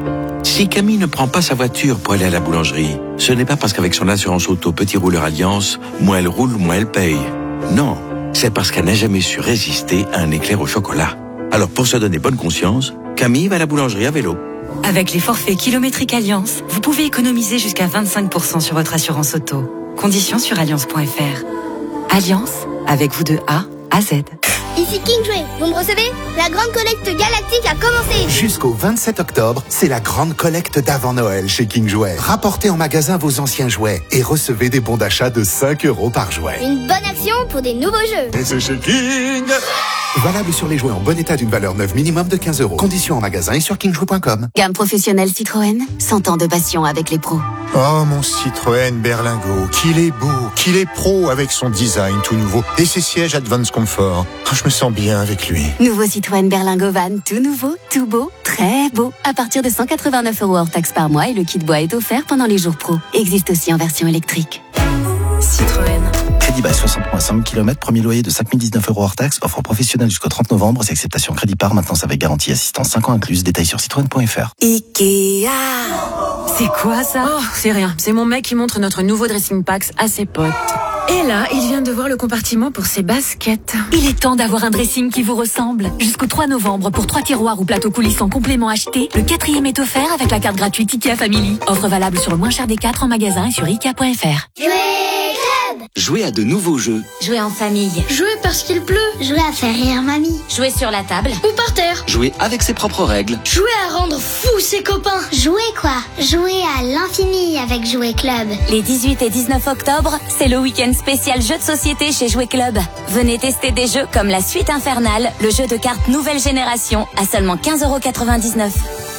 Si Camille ne prend pas sa voiture pour aller à la boulangerie, ce n'est pas parce qu'avec son assurance auto Petit Rouleur Alliance, moins elle roule, moins elle paye. Non, c'est parce qu'elle n'a jamais su résister à un éclair au chocolat. Alors pour se donner bonne conscience, Camille va à la boulangerie à vélo. Avec les forfaits kilométriques Alliance, vous pouvez économiser jusqu'à 25% sur votre assurance auto. Conditions sur alliance.fr. Alliance, avec vous de A à Z. Ici King Jouet, vous me recevez? La grande collecte galactique a commencé. Jusqu'au 27 octobre, c'est la grande collecte d'avant Noël chez King Jouet. Rapportez en magasin vos anciens jouets et recevez des bons d'achat de 5€ par jouet. Une bonne action pour des nouveaux jeux. Et c'est chez King. Valable sur les jouets en bon état d'une valeur neuve minimum de 15€. Conditions en magasin et sur kingjouet.com. Gamme professionnelle Citroën, 100 ans de passion avec les pros. Oh, mon Citroën Berlingo, qu'il est beau, qu'il est pro avec son design tout nouveau et ses sièges Advance Comfort. Oh, je me sens bien avec lui. Nouveau Citroën Berlingo Van, tout nouveau, tout beau, très beau. À partir de 189€ hors taxe par mois et le kit bois est offert pendant les jours pro. Existe aussi en version électrique. Citroën. Crédit bail 60 mois, 100 000 km, premier loyer de 5 019€ hors taxe, offre professionnelle jusqu'au 30 novembre, c'est acceptation crédit par, maintenance avec garantie, assistance 5 ans incluse, détails sur citroën.fr. Ikea. C'est quoi ça? Oh, c'est rien, c'est mon mec qui montre notre nouveau dressing packs à ses potes. Et là, il vient de voir le compartiment pour ses baskets. Il est temps d'avoir un dressing qui vous ressemble. Jusqu'au 3 novembre, pour 3 tiroirs ou plateaux coulissants complément achetés, le 4e est offert avec la carte gratuite Ikea Family. Offre valable sur le moins cher des 4 en magasin et sur Ikea.fr. Jouer à de nouveaux jeux. Jouer en famille. Jouer parce qu'il pleut. Jouer à faire rire mamie. Jouer sur la table. Ou par terre. Jouer avec ses propres règles. Jouer à rendre fou ses copains. Jouer quoi? Jouer à l'infini avec Jouer Club. Les 18 et 19 octobre, c'est le week-end spécial jeux de société chez Jouer Club. Venez tester des jeux comme la Suite Infernale, le jeu de cartes nouvelle génération, à seulement 15,99 €.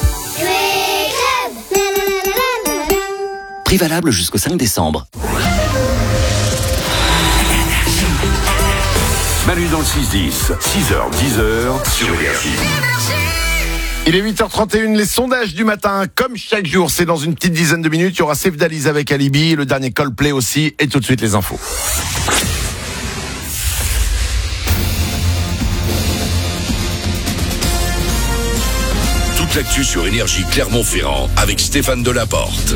Prix valable jusqu'au 5 décembre. Manu dans le 6-10, 6h, 10h sur Énergie. Il est 8h31, les sondages du matin, comme chaque jour, c'est dans une petite dizaine de minutes. Il y aura Save Dalise avec Alibi, le dernier Coldplay aussi, et tout de suite les infos. Toute l'actu sur Énergie Clermont-Ferrand avec Stéphane Delaporte.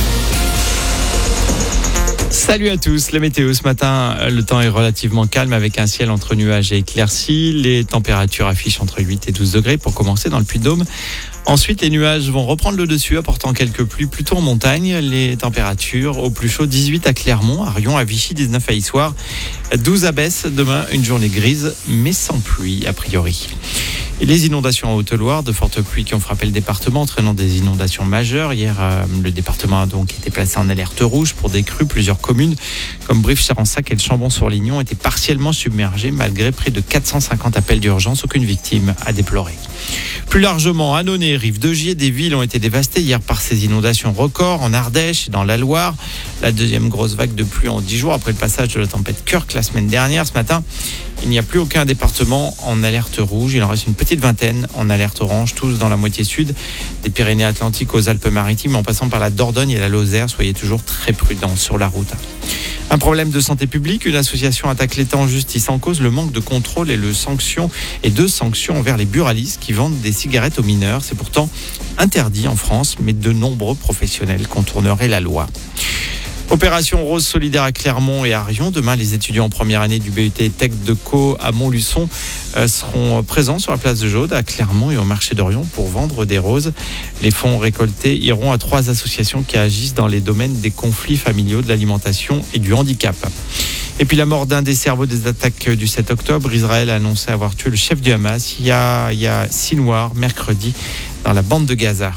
Salut à tous, la météo ce matin, le temps est relativement calme avec un ciel entre nuages et éclaircies. Les températures affichent entre 8 et 12 degrés pour commencer dans le Puy-de-Dôme. Ensuite, les nuages vont reprendre le dessus, apportant quelques pluies plutôt en montagne. Les températures au plus chaud, 18 à Clermont, à Rion, à Vichy, 19 à Issoire, 12 à Besse. Demain, une journée grise, mais sans pluie a priori. Et les inondations en Haute-Loire, de fortes pluies qui ont frappé le département, entraînant des inondations majeures. Hier, le département a donc été placé en alerte rouge pour des crues. Plusieurs communes, comme Brive-Charensac et le Chambon-sur-Lignon, étaient partiellement submergées malgré près de 450 appels d'urgence. Aucune victime à déplorer. Plus largement, Annonay, Rive-de-Gier, des villes ont été dévastées hier par ces inondations records en Ardèche et dans la Loire. La deuxième grosse vague de pluie en 10 jours après le passage de la tempête Kirk la semaine dernière. Ce matin, il n'y a plus aucun département en alerte rouge. Il en reste une petite vingtaine en alerte orange, tous dans la moitié sud, des Pyrénées-Atlantiques aux Alpes-Maritimes, en passant par la Dordogne et la Lozère. Soyez toujours très prudents sur la route. Un problème de santé publique, une association attaque l'État en justice en cause le manque de contrôle et de sanctions envers les buralistes qui vendent des cigarettes aux mineurs. C'est pourtant interdit en France, mais de nombreux professionnels contourneraient la loi. Opération Rose Solidaire à Clermont et à Rion. Demain, les étudiants en première année du BUT Tech de Co à Montluçon seront présents sur la place de Jaude à Clermont et au marché d'Orion pour vendre des roses. Les fonds récoltés iront à 3 associations qui agissent dans les domaines des conflits familiaux, de l'alimentation et du handicap. Et puis la mort d'un des cerveaux des attaques du 7 octobre. Israël a annoncé avoir tué le chef du Hamas, Yahya Sinwar, mercredi dans la bande de Gaza.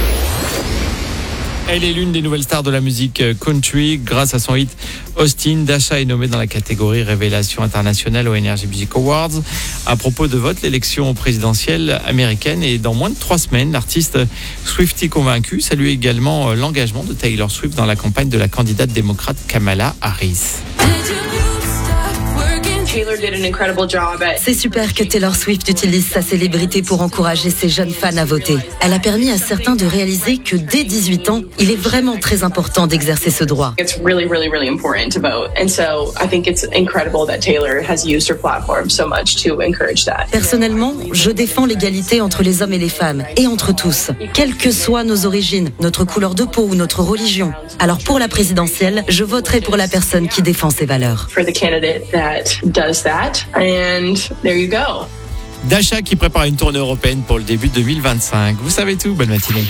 Elle est l'une des nouvelles stars de la musique country. Grâce à son hit Austin, Dasha est nommée dans la catégorie Révélation internationale aux Energy Music Awards. À propos de vote, l'élection présidentielle américaine est dans moins de 3 semaines. L'artiste Swiftie convaincu salue également l'engagement de Taylor Swift dans la campagne de la candidate démocrate Kamala Harris. C'est super que Taylor Swift utilise sa célébrité pour encourager ses jeunes fans à voter. Elle a permis à certains de réaliser que dès 18 ans, il est vraiment très important d'exercer ce droit. It's really important to vote. And so I think it's incredible that Taylor has used her platform so much to encourage that. Personnellement, je défends l'égalité entre les hommes et les femmes, et entre tous, quelles que soient nos origines, notre couleur de peau ou notre religion. Alors pour la présidentielle, je voterai pour la personne qui défend ces valeurs. For the candidate that does that. And there you go. Dasha qui prépare une tournée européenne pour le début 2025. Vous savez tout, bonne matinée.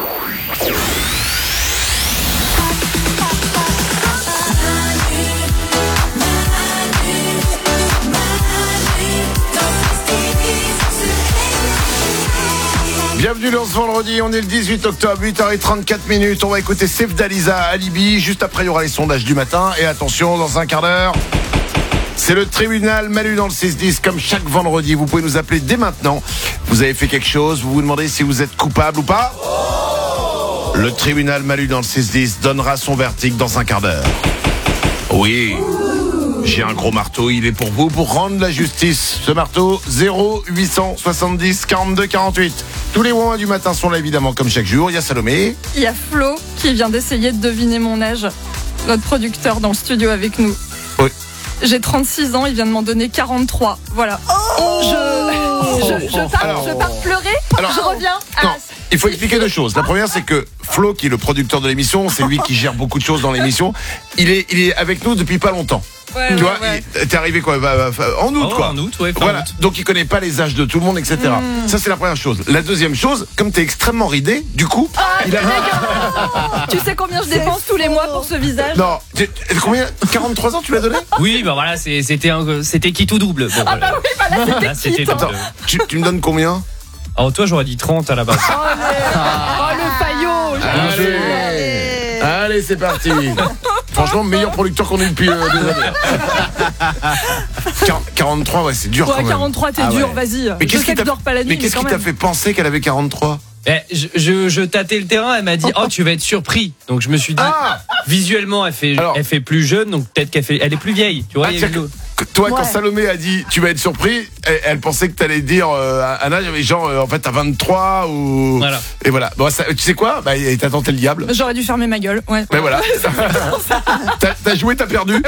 Bienvenue dans ce vendredi, on est le 18 octobre, 8h34. On va écouter Save Dalisa, Alibi. Juste après, il y aura les sondages du matin. Et attention, dans un quart d'heure, c'est le tribunal Manu dans le 6-10, comme chaque vendredi. Vous pouvez nous appeler dès maintenant. Vous avez fait quelque chose, vous vous demandez si vous êtes coupable ou pas. Le tribunal Manu dans le 6-10 donnera son verdict dans un quart d'heure. Oui, j'ai un gros marteau, il est pour vous, pour rendre la justice. Ce marteau, 0870 42 48. Tous les mois du matin sont là évidemment comme chaque jour. Il y a Salomé. Il y a Flo qui vient d'essayer de deviner mon âge. Notre producteur dans le studio avec nous. Oui. J'ai 36 ans, il vient de m'en donner 43. Voilà. Je pars pleurer, je reviens. Non, il faut expliquer 2 choses. La première, c'est que Flo, qui est le producteur de l'émission, c'est lui qui gère beaucoup de choses dans l'émission. Il est avec nous depuis pas longtemps. Tu vois, t'es arrivé quoi en août, quoi. En août, ouais. Voilà. Donc il connaît pas les âges de tout le monde, etc. Ça c'est la première chose. La deuxième chose, comme t'es extrêmement ridé, du coup, il a. Tu sais combien je dépense tous les mois pour ce visage? Non, combien? 43 ans tu l'as donné? Oui, bah voilà, c'était quitte ou double. Bon, ah bah oui, bah là c'était quitte. Attends, tu me donnes combien? Alors toi j'aurais dit 30 à la base. Oh le faillot. Allez, c'est parti. Franchement, meilleur producteur qu'on ait depuis des années. 43, ouais, c'est dur quand même. 43, t'es dur, vas-y. Mais qu'est-ce qui dors pas la nuit, mais qu'est-ce qui t'a fait penser qu'elle avait 43? Je tâtais le terrain, elle m'a dit oh tu vas être surpris. Donc je me suis dit visuellement elle fait plus jeune, donc peut-être elle est plus vieille, tu vois. Toi, quand Salomé a dit tu vas être surpris, elle pensait que t'allais dire un âge, genre en fait t'as 23 ou. Voilà. Et voilà. Bon, ça, tu sais quoi? Bah, t'as tenté le diable. J'aurais dû fermer ma gueule. Ouais. Mais voilà. T'as joué, t'as perdu.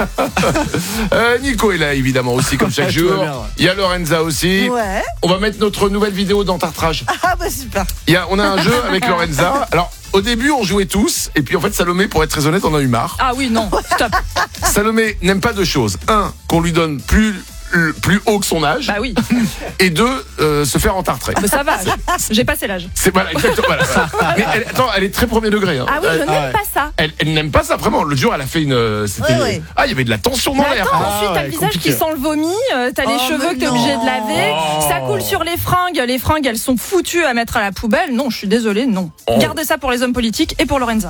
Voilà. Nico est là évidemment aussi comme chaque jour. Il y a Lorenza aussi. Ouais. On va mettre notre nouvelle vidéo dans Tartrage. Ah bah super. On a un jeu avec Lorenza. Alors. Au début, on jouait tous, et puis en fait, Salomé, pour être très honnête, on a eu marre. Ah oui, non, stop. Salomé n'aime pas deux choses. Un, qu'on lui donne plus haut que son âge. Bah oui. Et deux, se faire entartrer. Mais ça va, j'ai passé l'âge. Voilà, exactement. Voilà. Mais elle est très premier degré. Hein. Ah oui, je n'aime pas ça. Elle n'aime pas ça, vraiment. Le jour, elle a fait une. Ah, il y avait de la tension dans l'air. Ensuite, t'as le visage qui sent le vomi, t'as les cheveux que t'es obligé de laver, ça coule sur les fringues, elles sont foutues à mettre à la poubelle. Non, je suis désolée, non. Gardez ça pour les hommes politiques et pour Lorenza.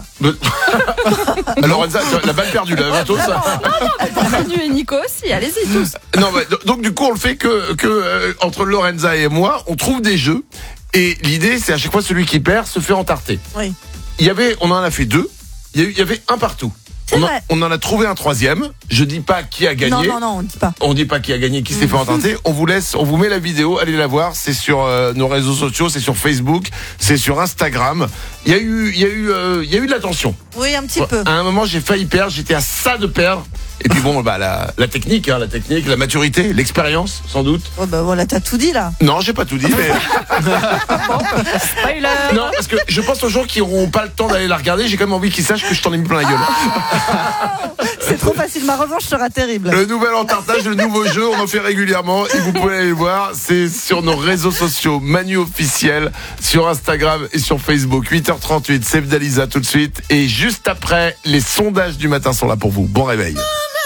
Lorenza, la balle perdue, là, bientôt ça. Non, Manu et Nico aussi, allez-y tous. Non, donc du coup, on le fait que entre Lorenza et moi, on trouve des jeux. Et l'idée, c'est à chaque fois celui qui perd se fait entarter. Oui. On en a fait deux. Il y avait un partout. On en a trouvé un troisième. Je dis pas qui a gagné. Non, on dit pas. On dit pas qui a gagné, qui s'est fait entarter. On vous met la vidéo, allez la voir. C'est sur nos réseaux sociaux, c'est sur Facebook, c'est sur Instagram. Il y a eu de la tension. Oui, un petit peu. À un moment, j'ai failli perdre. J'étais à ça de perdre. Et puis bon, bah la technique, la maturité, l'expérience, sans doute. Oh bah voilà, t'as tout dit là. Non, j'ai pas tout dit, mais. Spoiler. Non, parce que je pense aux gens qui n'auront pas le temps d'aller la regarder. J'ai quand même envie qu'ils sachent que je t'en ai mis plein la gueule. C'est trop facile, ma revanche sera terrible. Le nouvel entartage, le nouveau jeu, on en fait régulièrement. Et vous pouvez aller le voir. C'est sur nos réseaux sociaux, Manu officiel, sur Instagram et sur Facebook. 8h38, Save Dalisa tout de suite. Et juste après, les sondages du matin sont là pour vous. Bon réveil.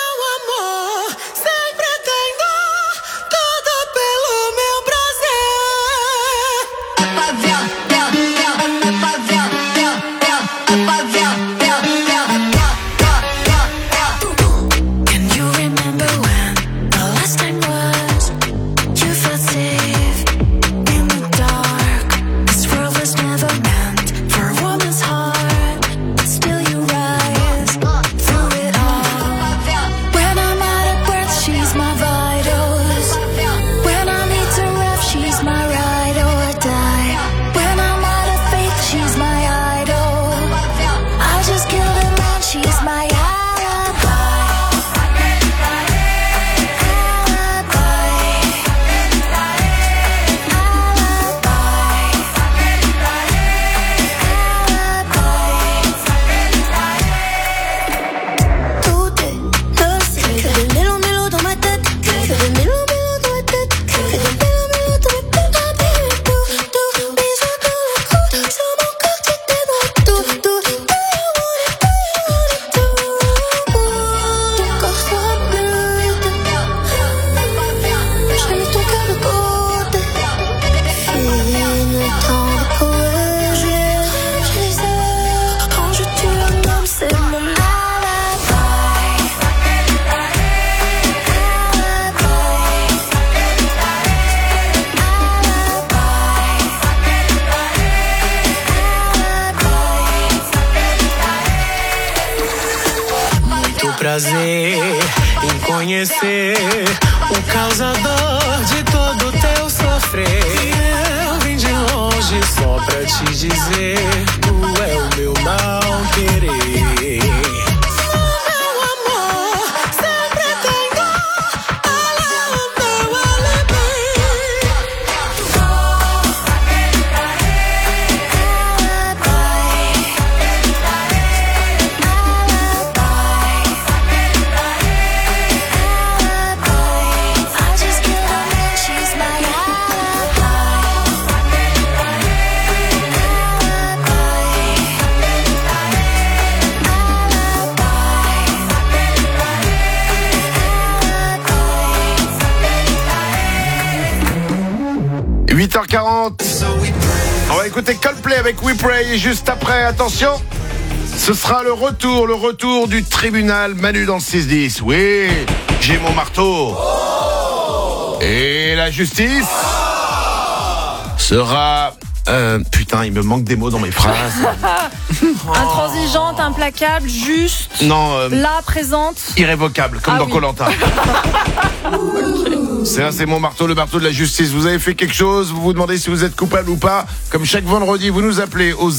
prazer em conhecer o causador de todo teu sofrer. Eu vim de longe só pra te dizer, tu é o meu não querer. 8h40. On va écouter Coldplay avec We Pray. Et juste après, attention, ce sera le retour du tribunal Manu dans le 6-10. Oui, j'ai mon marteau. Et la justice sera... putain, il me manque des mots dans mes phrases. Intransigeante, implacable, juste. Non. Là, présente. Irrévocable, comme dans Koh-Lanta. C'est mon marteau, le marteau de la justice. Vous avez fait quelque chose, vous vous demandez si vous êtes coupable ou pas. Comme chaque vendredi, vous nous appelez au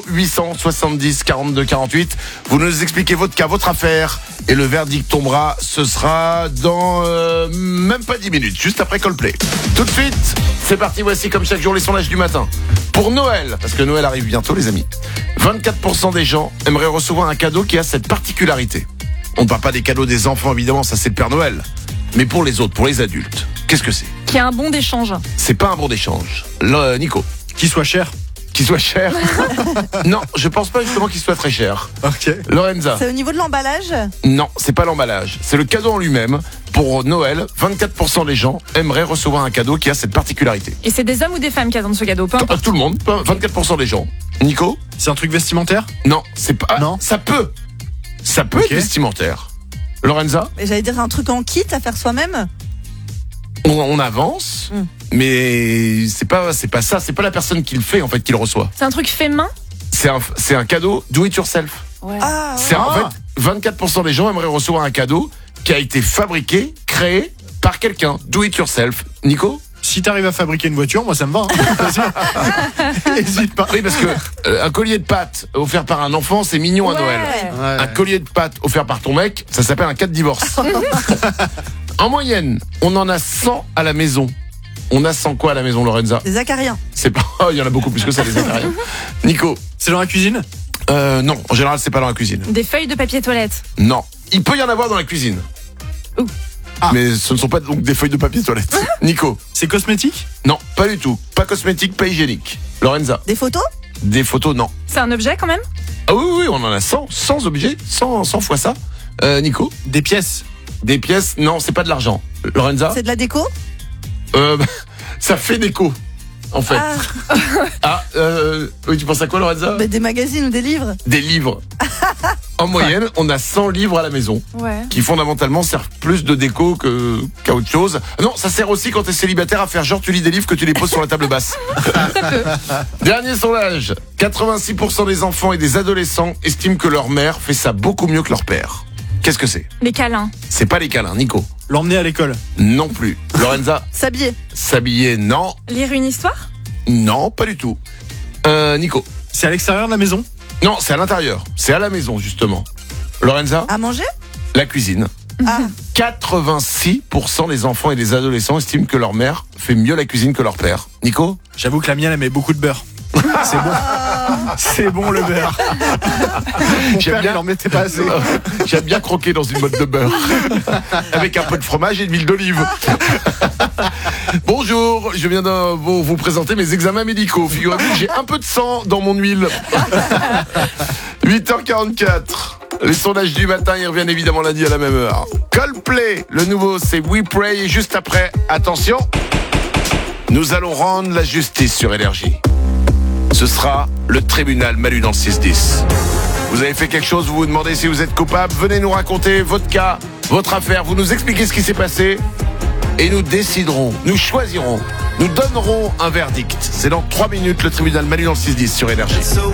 0870 42 48. Vous nous expliquez votre cas, votre affaire. Et le verdict tombera, ce sera dans même pas 10 minutes, juste après Coldplay. Tout de suite, c'est parti, voici comme chaque jour les sondages du matin. Pour Noël, parce que Noël arrive bientôt les amis, 24% des gens aimeraient recevoir un cadeau qui a cette particularité. On ne parle pas des cadeaux des enfants évidemment, ça c'est le Père Noël. Mais pour les autres, pour les adultes, qu'est-ce que c'est ? Qui a un bon d'échange. C'est pas un bon d'échange. Nico. Qui soit cher. Qui soit cher. Non, je pense pas justement qu'il soit très cher. Ok. Lorenza. C'est au niveau de l'emballage ? Non, c'est pas l'emballage. C'est le cadeau en lui-même. Pour Noël, 24% des gens aimeraient recevoir un cadeau qui a cette particularité. Et c'est des hommes ou des femmes qui attendent ce cadeau ? Peu importe. Tout le monde, 24% des gens. Nico ? C'est un truc vestimentaire ? Non, c'est pas. Non. Ça peut être vestimentaire. Lorenza ? J'allais dire un truc en kit à faire soi-même. On avance, mais c'est pas ça. C'est pas la personne qui le fait en fait qui le reçoit. C'est un truc fait main ? C'est un cadeau do it yourself. Ouais. En fait, 24% des gens aimeraient recevoir un cadeau qui a été fabriqué, créé par quelqu'un. Do it yourself. Nico ? Si t'arrives à fabriquer une voiture, moi ça me va. N'hésite pas. Oui, parce que un collier de pâtes offert par un enfant, c'est mignon à Noël. Ouais. Un collier de pâtes offert par ton mec, ça s'appelle un cas de divorce. En moyenne, on en a 100 à la maison. On a 100 quoi à la maison, Lorenza ? Des acariens. C'est pas. Oh, il y en a beaucoup plus que ça, des acariens. Nico ? C'est dans la cuisine ? Non, en général, c'est pas dans la cuisine. Des feuilles de papier toilette. Non. Il peut y en avoir dans la cuisine. Mais ce ne sont pas donc des feuilles de papier toilette. Nico ? C'est cosmétique ? Non, pas du tout. Pas cosmétique, pas hygiénique. Lorenza ? Des photos ? Des photos, non. C'est un objet quand même ? Ah oui, on en a 100 objets, 100 fois ça. Nico ? Des pièces ? Des pièces, non, c'est pas de l'argent. Lorenza ? C'est de la déco ? Ça fait déco, en fait. Oui, tu penses à quoi, Lorenza ? Des magazines ou des livres ? Des livres. En moyenne, on a 100 livres à la maison. Ouais. Qui fondamentalement servent plus de déco qu'à autre chose. Non, ça sert aussi quand t'es célibataire à faire genre tu lis des livres que tu les poses sur la table basse. Dernier sondage. 86% des enfants et des adolescents estiment que leur mère fait ça beaucoup mieux que leur père. Qu'est-ce que c'est ? Les câlins. C'est pas les câlins, Nico. L'emmener à l'école ? Non plus. Lorenza ? S'habiller. S'habiller, non. Lire une histoire ? Non, pas du tout. Nico ? C'est à l'extérieur de la maison ? Non, c'est à l'intérieur. C'est à la maison, justement. Lorenza ? À manger ? La cuisine. 86% des enfants et des adolescents estiment que leur mère fait mieux la cuisine que leur père. Nico ? J'avoue que la mienne, elle met beaucoup de beurre. C'est bon. C'est bon le beurre. J'aime bien, pas assez. J'aime bien croquer dans une botte de beurre. Avec un peu de fromage et de l'huile d'olive. Bonjour, je viens de vous présenter mes examens médicaux. Figurez-vous que j'ai un peu de sang dans mon huile. 8h44. Les sondages du matin, ils reviennent évidemment lundi à la même heure. Coldplay, le nouveau c'est We Pray. Et juste après, attention, nous allons rendre la justice sur Énergie. Ce sera le tribunal Manu dans le 6-10. Vous avez fait quelque chose, vous vous demandez si vous êtes coupable, venez nous raconter votre cas, votre affaire, vous nous expliquez ce qui s'est passé et nous déciderons, nous choisirons, nous donnerons un verdict. C'est dans 3 minutes le tribunal Manu dans le 6-10 sur Énergie.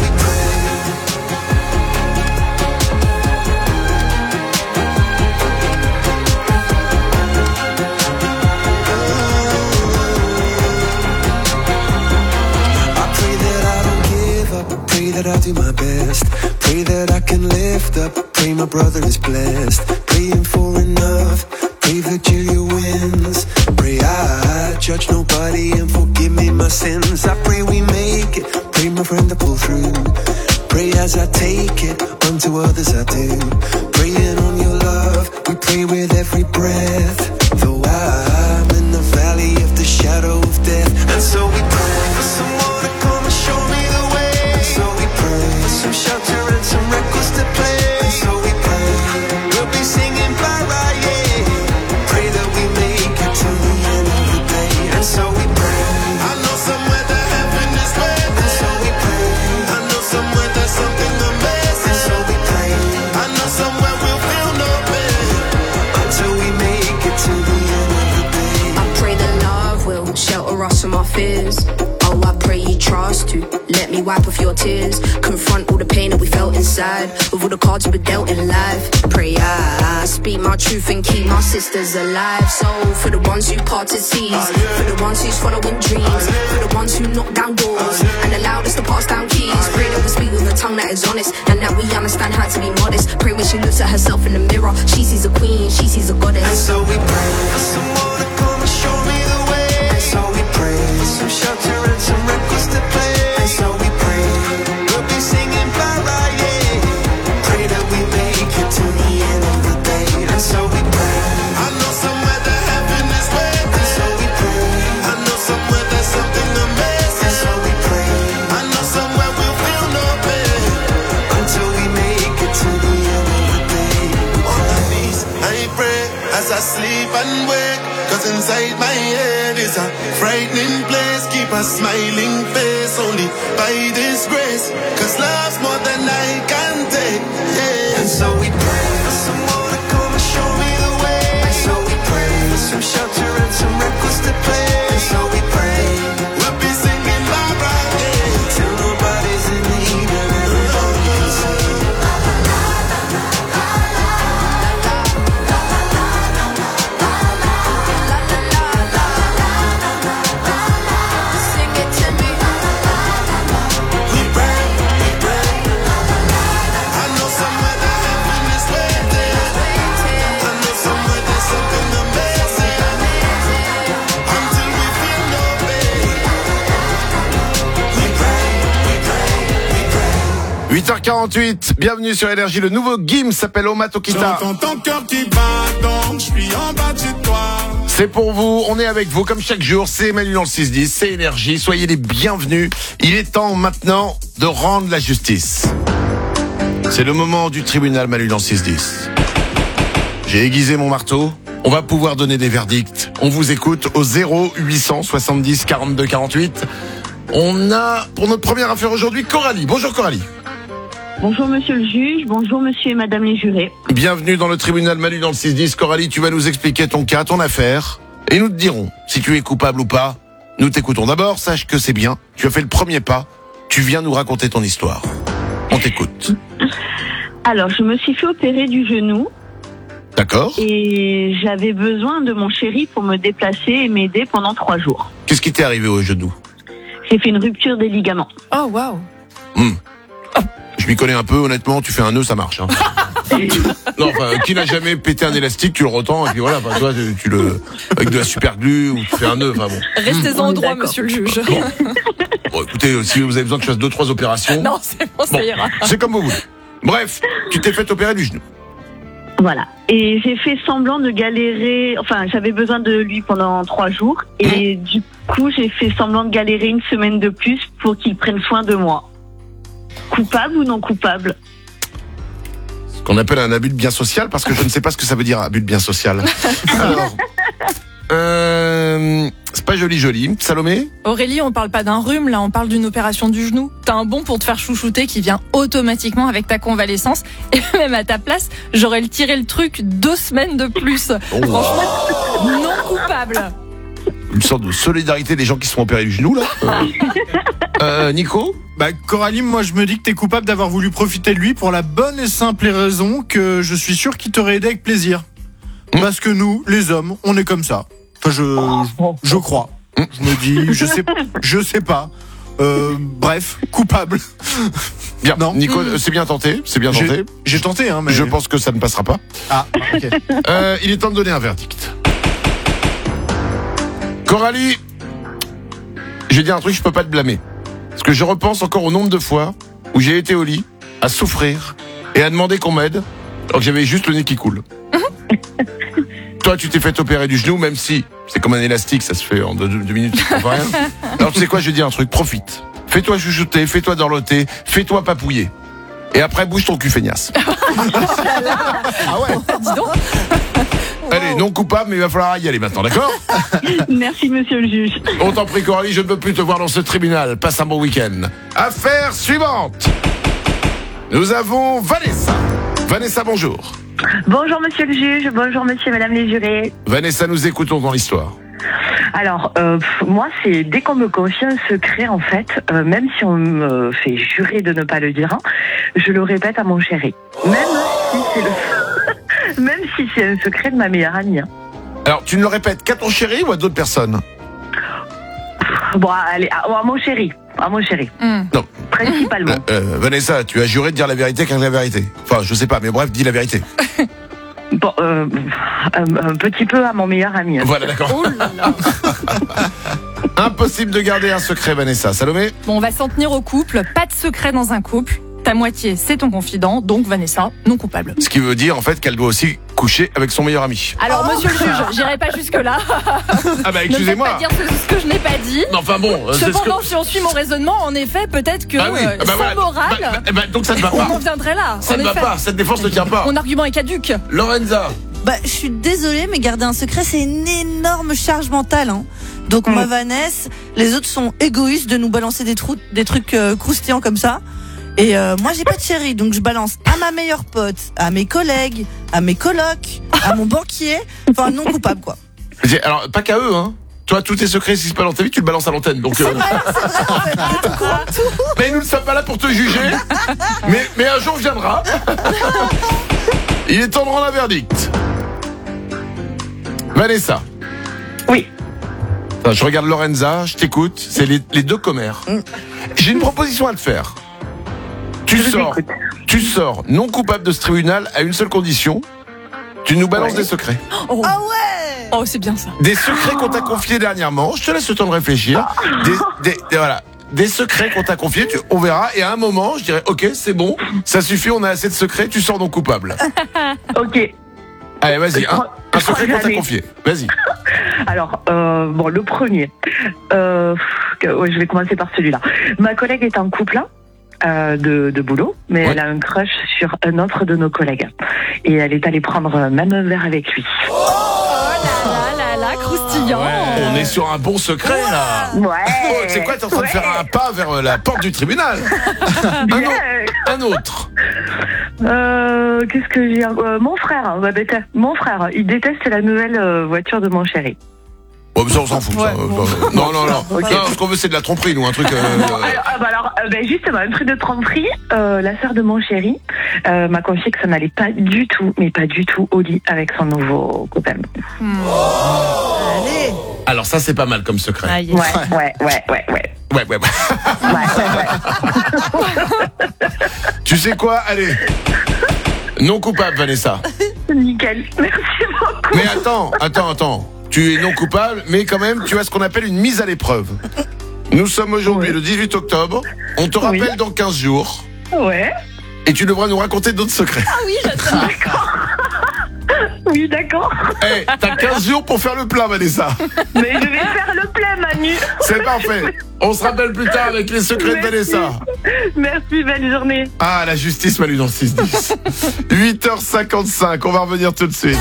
That I'll do my best. Pray that I can lift up. Pray my brother is blessed. Praying for enough. Pray that Julia wins. Pray I judge nobody and forgive me my sins. I pray we make it. Pray my friend to pull through. Pray as I take it. Unto others I do. Praying on your love. We pray with every breath. Though I'm in the valley of the shadow of death. And so we pray for someone to come and show me the way. Some shelter and some records to play. And so we pray, we'll be singing bye-bye, yeah. Pray that we make it to the end of the day. And so we pray, I know someone fears. Oh, I pray you trust to let me wipe off your tears. Confront all the pain that we felt inside with all the cards we were dealt in life. Pray I speak my truth and keep my sisters alive. So for the ones who parted seas, for the ones who's following dreams, for the ones who knock down doors and allowed us to pass down keys. Pray that we speak with a tongue that is honest and that we understand how to be modest. Pray when she looks at herself in the mirror, she sees a queen, she sees a goddess. And so we pray for someone to come and show me the way. And so we pray for some shelter and some records to play. And so we pray we'll be singing bye-bye, yeah. Pray that we make it to the end of the day. And so we pray. I know somewhere that heaven is waiting. And so we pray. I know somewhere there's something amazing. And so we pray. I know somewhere we'll feel no pain until we make it to the end of the day. On my knees, I pray as I sleep and wake. Cause inside my head is a frightening place. Keep a smiling face only by this grace. Cause love's more than I can take, yeah. And so we pray for someone to come and show me the way. And so we pray for some shelter and some records to play. And so we pray we'll be singing bye-bye, yeah, till nobody's in need and everybody can sing. « 8h48, bienvenue sur Énergie. Le nouveau Gims s'appelle Oma Tokita. J'entends ton cœur qui bat, donc je suis en bas de chez toi. C'est pour vous, on est avec vous comme chaque jour. C'est Emmanuel dans le 6-10, c'est Énergie. Soyez les bienvenus. Il est temps maintenant de rendre la justice. C'est le moment du tribunal Manu dans le 6-10. J'ai aiguisé mon marteau. On va pouvoir donner des verdicts. On vous écoute au 0800 70 42 48. On a, pour notre première affaire aujourd'hui, Coralie. Bonjour Coralie. Bonjour monsieur le juge, bonjour monsieur et madame les jurés. Bienvenue dans le tribunal Manu dans le 6-10. Coralie, tu vas nous expliquer ton cas, ton affaire, et nous te dirons si tu es coupable ou pas. Nous t'écoutons. D'abord, sache que c'est bien, tu as fait le premier pas, tu viens nous raconter ton histoire. On t'écoute. Alors, je me suis fait opérer du genou. D'accord. Et j'avais besoin de mon chéri pour me déplacer et m'aider pendant 3 jours. Qu'est-ce qui t'est arrivé au genou? J'ai fait une rupture des ligaments. Oh, waouh. Je m'y connais un peu, honnêtement, tu fais un nœud, ça marche. Hein. Non, enfin, qui n'a jamais pété un élastique, tu le retends, et puis voilà, enfin, toi, tu le, avec de la super glue, ou tu fais un nœud, enfin bon. Restez-en au droit, monsieur le juge. Bon, écoutez, si vous avez besoin que je fasse 2-3 opérations. Non, c'est bon, ça ira. C'est comme vous voulez. Bref, tu t'es fait opérer du genou. Voilà. Et j'ai fait semblant de galérer, enfin, j'avais besoin de lui pendant 3 jours, et du coup, j'ai fait semblant de galérer 1 semaine de plus pour qu'il prenne soin de moi. Coupable ou non coupable? Ce qu'on appelle un abus de bien social, parce que je ne sais pas ce que ça veut dire, abus de bien social. Alors, c'est pas joli. Salomé? Aurélie, on parle pas d'un rhume, là, on parle d'une opération du genou. T'as un bon pour te faire chouchouter qui vient automatiquement avec ta convalescence. Et même à ta place, j'aurais tiré le truc 2 semaines de plus. Oh. Franchement, non coupable. Une sorte de solidarité des gens qui se font opérer du genou, là. Nico? Coralie, moi je me dis que t'es coupable d'avoir voulu profiter de lui pour la bonne et simple raison que je suis sûr qu'il t'aurait aidé avec plaisir. Parce que nous, les hommes, on est comme ça. Enfin, je crois. Je me dis, je sais pas. Bref, coupable. Bien, non. Nico, c'est bien tenté. J'ai tenté, hein, mais... Je pense que ça ne passera pas. Ah, ok. Il est temps de donner un verdict. Coralie, je vais dire un truc, je peux pas te blâmer. Parce que je repense encore au nombre de fois où j'ai été au lit, à souffrir, et à demander qu'on m'aide, alors que j'avais juste le nez qui coule. Toi, tu t'es fait opérer du genou, même si c'est comme un élastique, ça se fait en 2 minutes, ça fait rien. Alors tu sais quoi, je vais dire un truc, profite. Fais-toi chouchouter, fais-toi dorloter, fais-toi papouiller. Et après, bouge ton cul feignasse. Ah ouais. Dis donc. Allez, non coupable, mais il va falloir y aller maintenant, d'accord? Merci, monsieur le juge. On t'en prie, Coralie, je ne peux plus te voir dans ce tribunal. Passe un bon week-end. Affaire suivante. Nous avons Vanessa. Vanessa, bonjour. Bonjour, monsieur le juge. Bonjour, monsieur et madame les jurés. Vanessa, nous écoutons dans l'histoire. Alors, moi, c'est dès qu'on me confie un secret, en fait, même si on me fait jurer de ne pas le dire, je le répète à mon chéri. Même si c'est un secret de ma meilleure amie. Alors, tu ne le répètes qu'à ton chéri ou à d'autres personnes? Bon, allez, à mon chéri. À mon chéri. Non. Principalement. Vanessa, tu as juré de dire la vérité qu'avec la vérité. Enfin, je sais pas, mais bref, dis la vérité. Bon, un petit peu à mon meilleur ami. Voilà, d'accord. Oh là là. Impossible de garder un secret, Vanessa. Salomé? Bon, on va s'en tenir au couple. Pas de secret dans un couple. Ta moitié, c'est ton confident, donc Vanessa, non coupable. Ce qui veut dire, en fait, qu'elle doit aussi coucher avec son meilleur ami. Alors, monsieur le juge, j'irai pas jusque-là. Ah bah, excusez-moi. Ne me faites pas dire ce que je n'ai pas dit. Non, enfin bon. Cependant, si on suit mon raisonnement, en effet, peut-être que sans morale, donc ça ne va pas. on en viendrait là. Ça ne va pas, cette défense ne tient pas. Mon argument est caduque. Lorenza? Bah, je suis désolée, mais garder un secret, c'est une énorme charge mentale. Donc, moi, Vanessa, les autres sont égoïstes de nous balancer des trucs croustillants comme ça. Et moi, j'ai pas de chéri, donc je balance à ma meilleure pote, à mes collègues, à mes colocs, à mon banquier. Enfin, non coupable, quoi. Alors, pas qu'à eux, Toi, tous tes secrets, si c'est pas dans ta vie, tu le balances à l'antenne. Donc, c'est vrai, en fait. Mais nous ne sommes pas là pour te juger. mais un jour viendra. Il est temps de rendre un verdict. Vanessa. Oui. Enfin, je regarde Lorenza, je t'écoute. C'est les deux commères. J'ai une proposition à te faire. Tu sors non coupable de ce tribunal à une seule condition. Tu nous balances des secrets. Oh. Ah ouais. Oh, c'est bien ça. Des secrets qu'on t'a confiés dernièrement. Je te laisse le temps de réfléchir. Des secrets qu'on t'a confiés. On verra. Et à un moment, je dirais, ok, c'est bon, ça suffit. On a assez de secrets. Tu sors non coupable. Ok. Allez, vas-y. Un secret qu'on t'a confié. Vas-y. Alors, bon, le premier. Je vais commencer par celui-là. Ma collègue est en couple. De boulot, mais elle a un crush sur un autre de nos collègues. Et elle est allée prendre même un verre avec lui. Oh là là, croustillant. Ouais. On est sur un bon secret, là. Ouais. C'est quoi, t'es en train de faire un pas vers la porte du tribunal? Un autre. Qu'est-ce que j'ai... mon frère, mon frère, il déteste la nouvelle voiture de mon chéri. Oh, mais ça, on s'en fout, ça. Non. Okay. Non, ce qu'on veut, c'est de la tromperie, nous, un truc... justement, un truc de tromperie, la sœur de mon chéri m'a confié que ça n'allait pas du tout, mais pas du tout au lit avec son nouveau copain. Allez. Alors ça, c'est pas mal comme secret. Ouais. Tu sais quoi? Allez. Non coupable, Vanessa. Nickel, merci beaucoup. Mais attends. Tu es non coupable, mais quand même, tu as ce qu'on appelle une mise à l'épreuve. Nous sommes aujourd'hui le 18 octobre. On te rappelle dans 15 jours. Ouais. Et tu devras nous raconter d'autres secrets. Ah oui, j'attends. D'accord. Oui, d'accord. Hey, t'as 15 jours pour faire le plein, Vanessa. Mais je vais faire le plein, Manu. C'est parfait. On se rappelle plus tard avec les secrets de Vanessa. Merci, belle journée. Ah, la justice Manu dans le 6-10. 8h55, on va revenir tout de suite.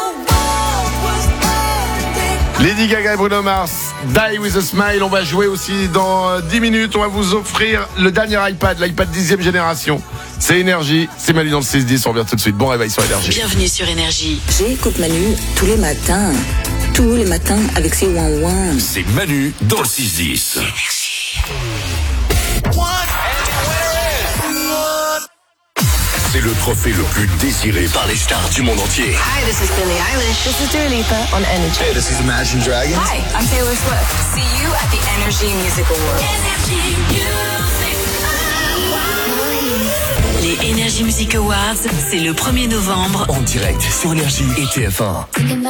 Lady Gaga et Bruno Mars, Die With A Smile. On va jouer aussi dans 10 minutes. On va vous offrir le dernier iPad, l'iPad 10e génération. C'est Énergie, c'est Manu dans le 6-10. On revient tout de suite. Bon réveil sur Énergie. Bienvenue sur Énergie. J'écoute Manu tous les matins. Tous les matins avec ses ouin-ouin. C'est Manu dans le 6-10. C'est le trophée le plus désiré par les stars du monde entier. Hi, this is Billie Eilish. This is Dua Lipa on Energy. Hey, this is Imagine Dragons. Hi, I'm Taylor Swift. See you at the Energy Music Awards. Les Energy Music Awards, c'est le 1er novembre. En direct sur Énergie et TF1.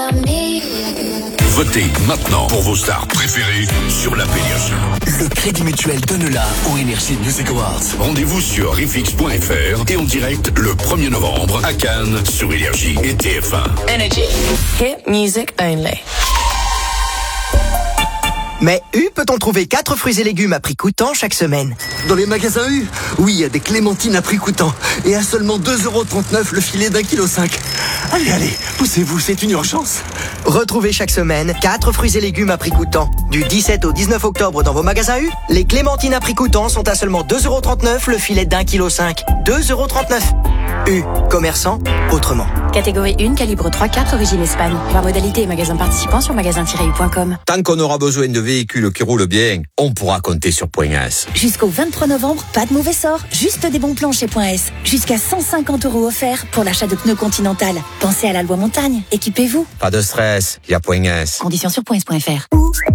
Votez maintenant pour vos stars préférées sur l'app Énergie. Le Crédit Mutuel donne-la aux Energy Music Awards. Rendez-vous sur rifix.fr et en direct le 1er novembre à Cannes sur Énergie et TF1. Energy. Hit music only. Mais U peut-on trouver 4 fruits et légumes à prix coûtant chaque semaine? Dans les magasins U, oui, il y a des clémentines à prix coûtant. Et à seulement 2,39 € le filet d'1,5 kg. Allez, poussez-vous, c'est une urgence. Retrouvez chaque semaine 4 fruits et légumes à prix coûtant. Du 17 au 19 octobre dans vos magasins U, les clémentines à prix coûtant sont à seulement 2,39 € le filet d'1,5 kg. 2,39 €. U, commerçant, autrement. Catégorie 1, calibre 3/4, origine Espagne. Voir modalité et magasin participant sur magasin-u.com. Tant qu'on aura besoin de véhicules qui roulent bien, on pourra compter sur Point S. Jusqu'au 23 novembre, pas de mauvais sort, juste des bons plans chez Point S. Jusqu'à 150 € offerts pour l'achat de pneus Continental. Pensez à la loi montagne, équipez-vous. Pas de stress, il y a Point S. Conditions sur points.fr.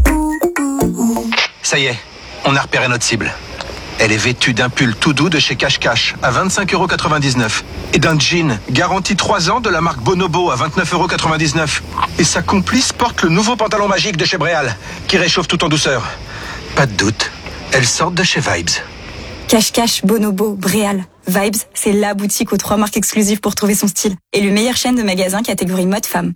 Ça y est, on a repéré notre cible. Elle est vêtue d'un pull tout doux de chez Cash Cash à 25,99 € et d'un jean garanti 3 ans de la marque Bonobo à 29,99 €. Et sa complice porte le nouveau pantalon magique de chez Bréal qui réchauffe tout en douceur. Pas de doute, elles sortent de chez Vibes. Cash Cash, Bonobo, Bréal. Vibes, c'est la boutique aux 3 marques exclusives pour trouver son style. Et le meilleure chaîne de magasins catégorie mode femme.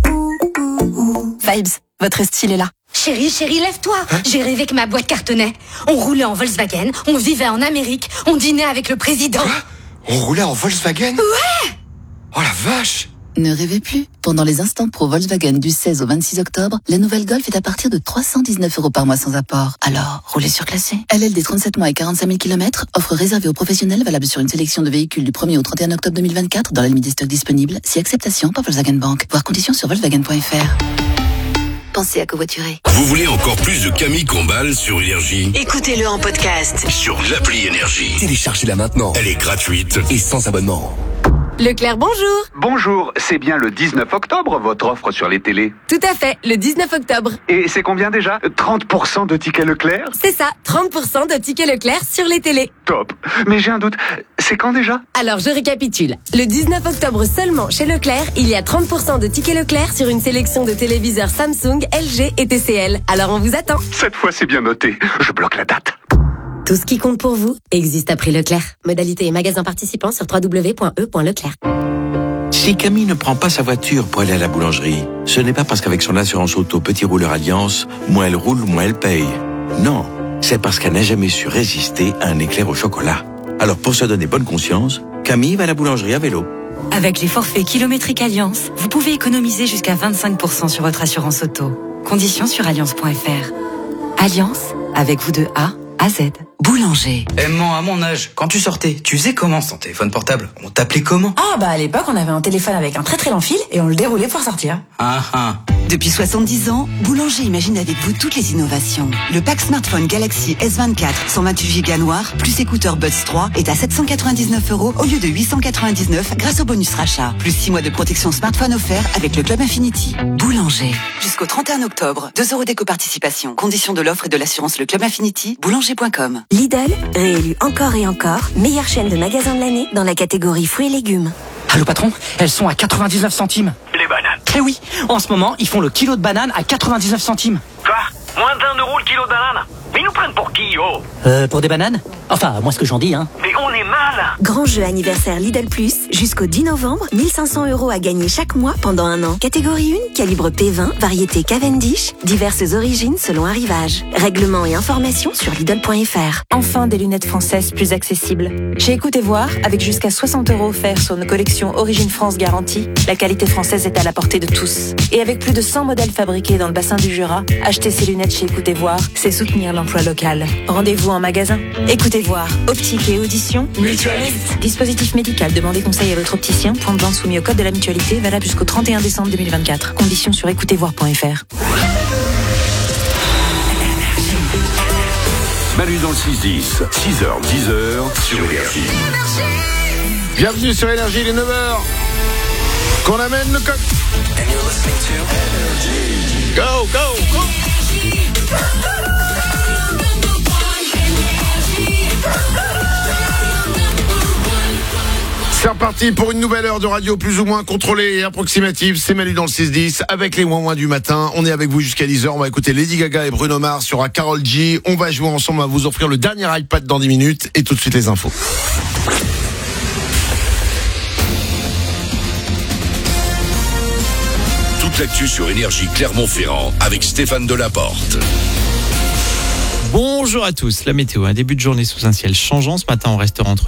Vibes, votre style est là. Chérie, lève-toi. J'ai rêvé que ma boîte cartonnait. On roulait en Volkswagen, on vivait en Amérique, on dînait avec le président. Quoi ? On roulait en Volkswagen ? Ouais. Oh la vache ! Ne rêvez plus. Pendant les instants pro Volkswagen du 16 au 26 octobre, la nouvelle Golf est à partir de 319 € par mois sans apport. Alors, roulez surclassé. LLD 37 mois et 45 000 km, offre réservée aux professionnels valable sur une sélection de véhicules du 1er au 31 octobre 2024 dans la limite des stocks disponibles, si acceptation par Volkswagen Bank. Voir conditions sur volkswagen.fr. Pensez à covoiturer. Vous voulez encore plus de Camille Combal sur Énergie ? Écoutez-le en podcast. Sur l'appli Énergie. Téléchargez-la maintenant. Elle est gratuite. Et sans abonnement. Leclerc, bonjour. Bonjour, c'est bien le 19 octobre votre offre sur les télés? Tout à fait, le 19 octobre. Et c'est combien déjà? 30% de tickets Leclerc? C'est ça, 30% de tickets Leclerc sur les télés. Top. Mais j'ai un doute, c'est quand déjà? Alors je récapitule. Le 19 octobre seulement chez Leclerc, il y a 30% de tickets Leclerc sur une sélection de téléviseurs Samsung, LG et TCL. Alors on vous attend. Cette fois c'est bien noté, je bloque la date. Tout ce qui compte pour vous existe à prix Leclerc. Modalité et magasins participants sur www.e.leclerc. Si Camille ne prend pas sa voiture pour aller à la boulangerie, ce n'est pas parce qu'avec son assurance auto Petit Rouleur Alliance, moins elle roule, moins elle paye. Non, c'est parce qu'elle n'a jamais su résister à un éclair au chocolat. Alors pour se donner bonne conscience, Camille va à la boulangerie à vélo. Avec les forfaits kilométriques Alliance, vous pouvez économiser jusqu'à 25% sur votre assurance auto. Conditions sur alliance.fr. Alliance, avec vous de A à Z. Boulanger. Maman, à mon âge, quand tu sortais, tu faisais comment sans téléphone portable? On t'appelait comment? Ah bah à l'époque on avait un téléphone avec un très très long fil et on le déroulait pour sortir. Depuis 70 ans, Boulanger imagine avec vous toutes les innovations. Le pack smartphone Galaxy S24 128 Go noir plus écouteur Buds 3 est à 799 € au lieu de 899 grâce au bonus rachat. Plus 6 mois de protection smartphone offert avec le Club Infinity. Boulanger. Jusqu'au 31 octobre, 2 € d'éco-participation. Conditions de l'offre et de l'assurance Le Club Infinity, boulanger.com. Lidl, réélu encore et encore, meilleure chaîne de magasins de l'année dans la catégorie fruits et légumes. Allô patron, elles sont à 99 centimes. Les bananes. Eh oui, en ce moment, ils font le kilo de bananes à 99 centimes. Quoi? Moins d'1 € le kilo de bananes? Mais ils nous prennent pour qui, oh? Pour des bananes? Enfin, moi ce que j'en dis, hein. Mais on est mal. Grand jeu anniversaire Lidl Plus, jusqu'au 10 novembre, 1500 € à gagner chaque mois pendant un an. Catégorie 1, calibre P20, variété Cavendish, diverses origines selon arrivage. Règlements et informations sur Lidl.fr. Enfin des lunettes françaises plus accessibles. Chez Écoutez Voir, avec jusqu'à 60 € offerts sur nos collections Origine France garantie, la qualité française est à la portée de tous. Et avec plus de 100 modèles fabriqués dans le bassin du Jura, acheter ces lunettes chez Écoutez Voir, c'est soutenir l'emploi local. Rendez-vous en magasin. Écoutez Voir, optique et audition, mutualiste. Dispositif médical, demandez conseil à votre opticien. Point de vente soumis au code de la mutualité, valable jusqu'au 31 décembre 2024. Conditions sur écoutezvoir.fr. Manu dans le 6-10, 6h, 10h sur Énergie. Bienvenue sur Énergie, il est 9h. Qu'on amène le coq. Go, go, go. C'est reparti pour une nouvelle heure de radio plus ou moins contrôlée et approximative. C'est Manu dans le 6-10 avec les ouin-ouin du matin. On est avec vous jusqu'à 10h. On va écouter Lady Gaga et Bruno Mars sur Karol G. On va jouer ensemble, on va vous offrir le dernier iPad dans 10 minutes. Et tout de suite les infos. Toute l'actu sur Énergie Clermont-Ferrand avec Stéphane Delaporte. Bonjour à tous, la météo, un début de journée sous un ciel changeant. Ce matin, on restera entre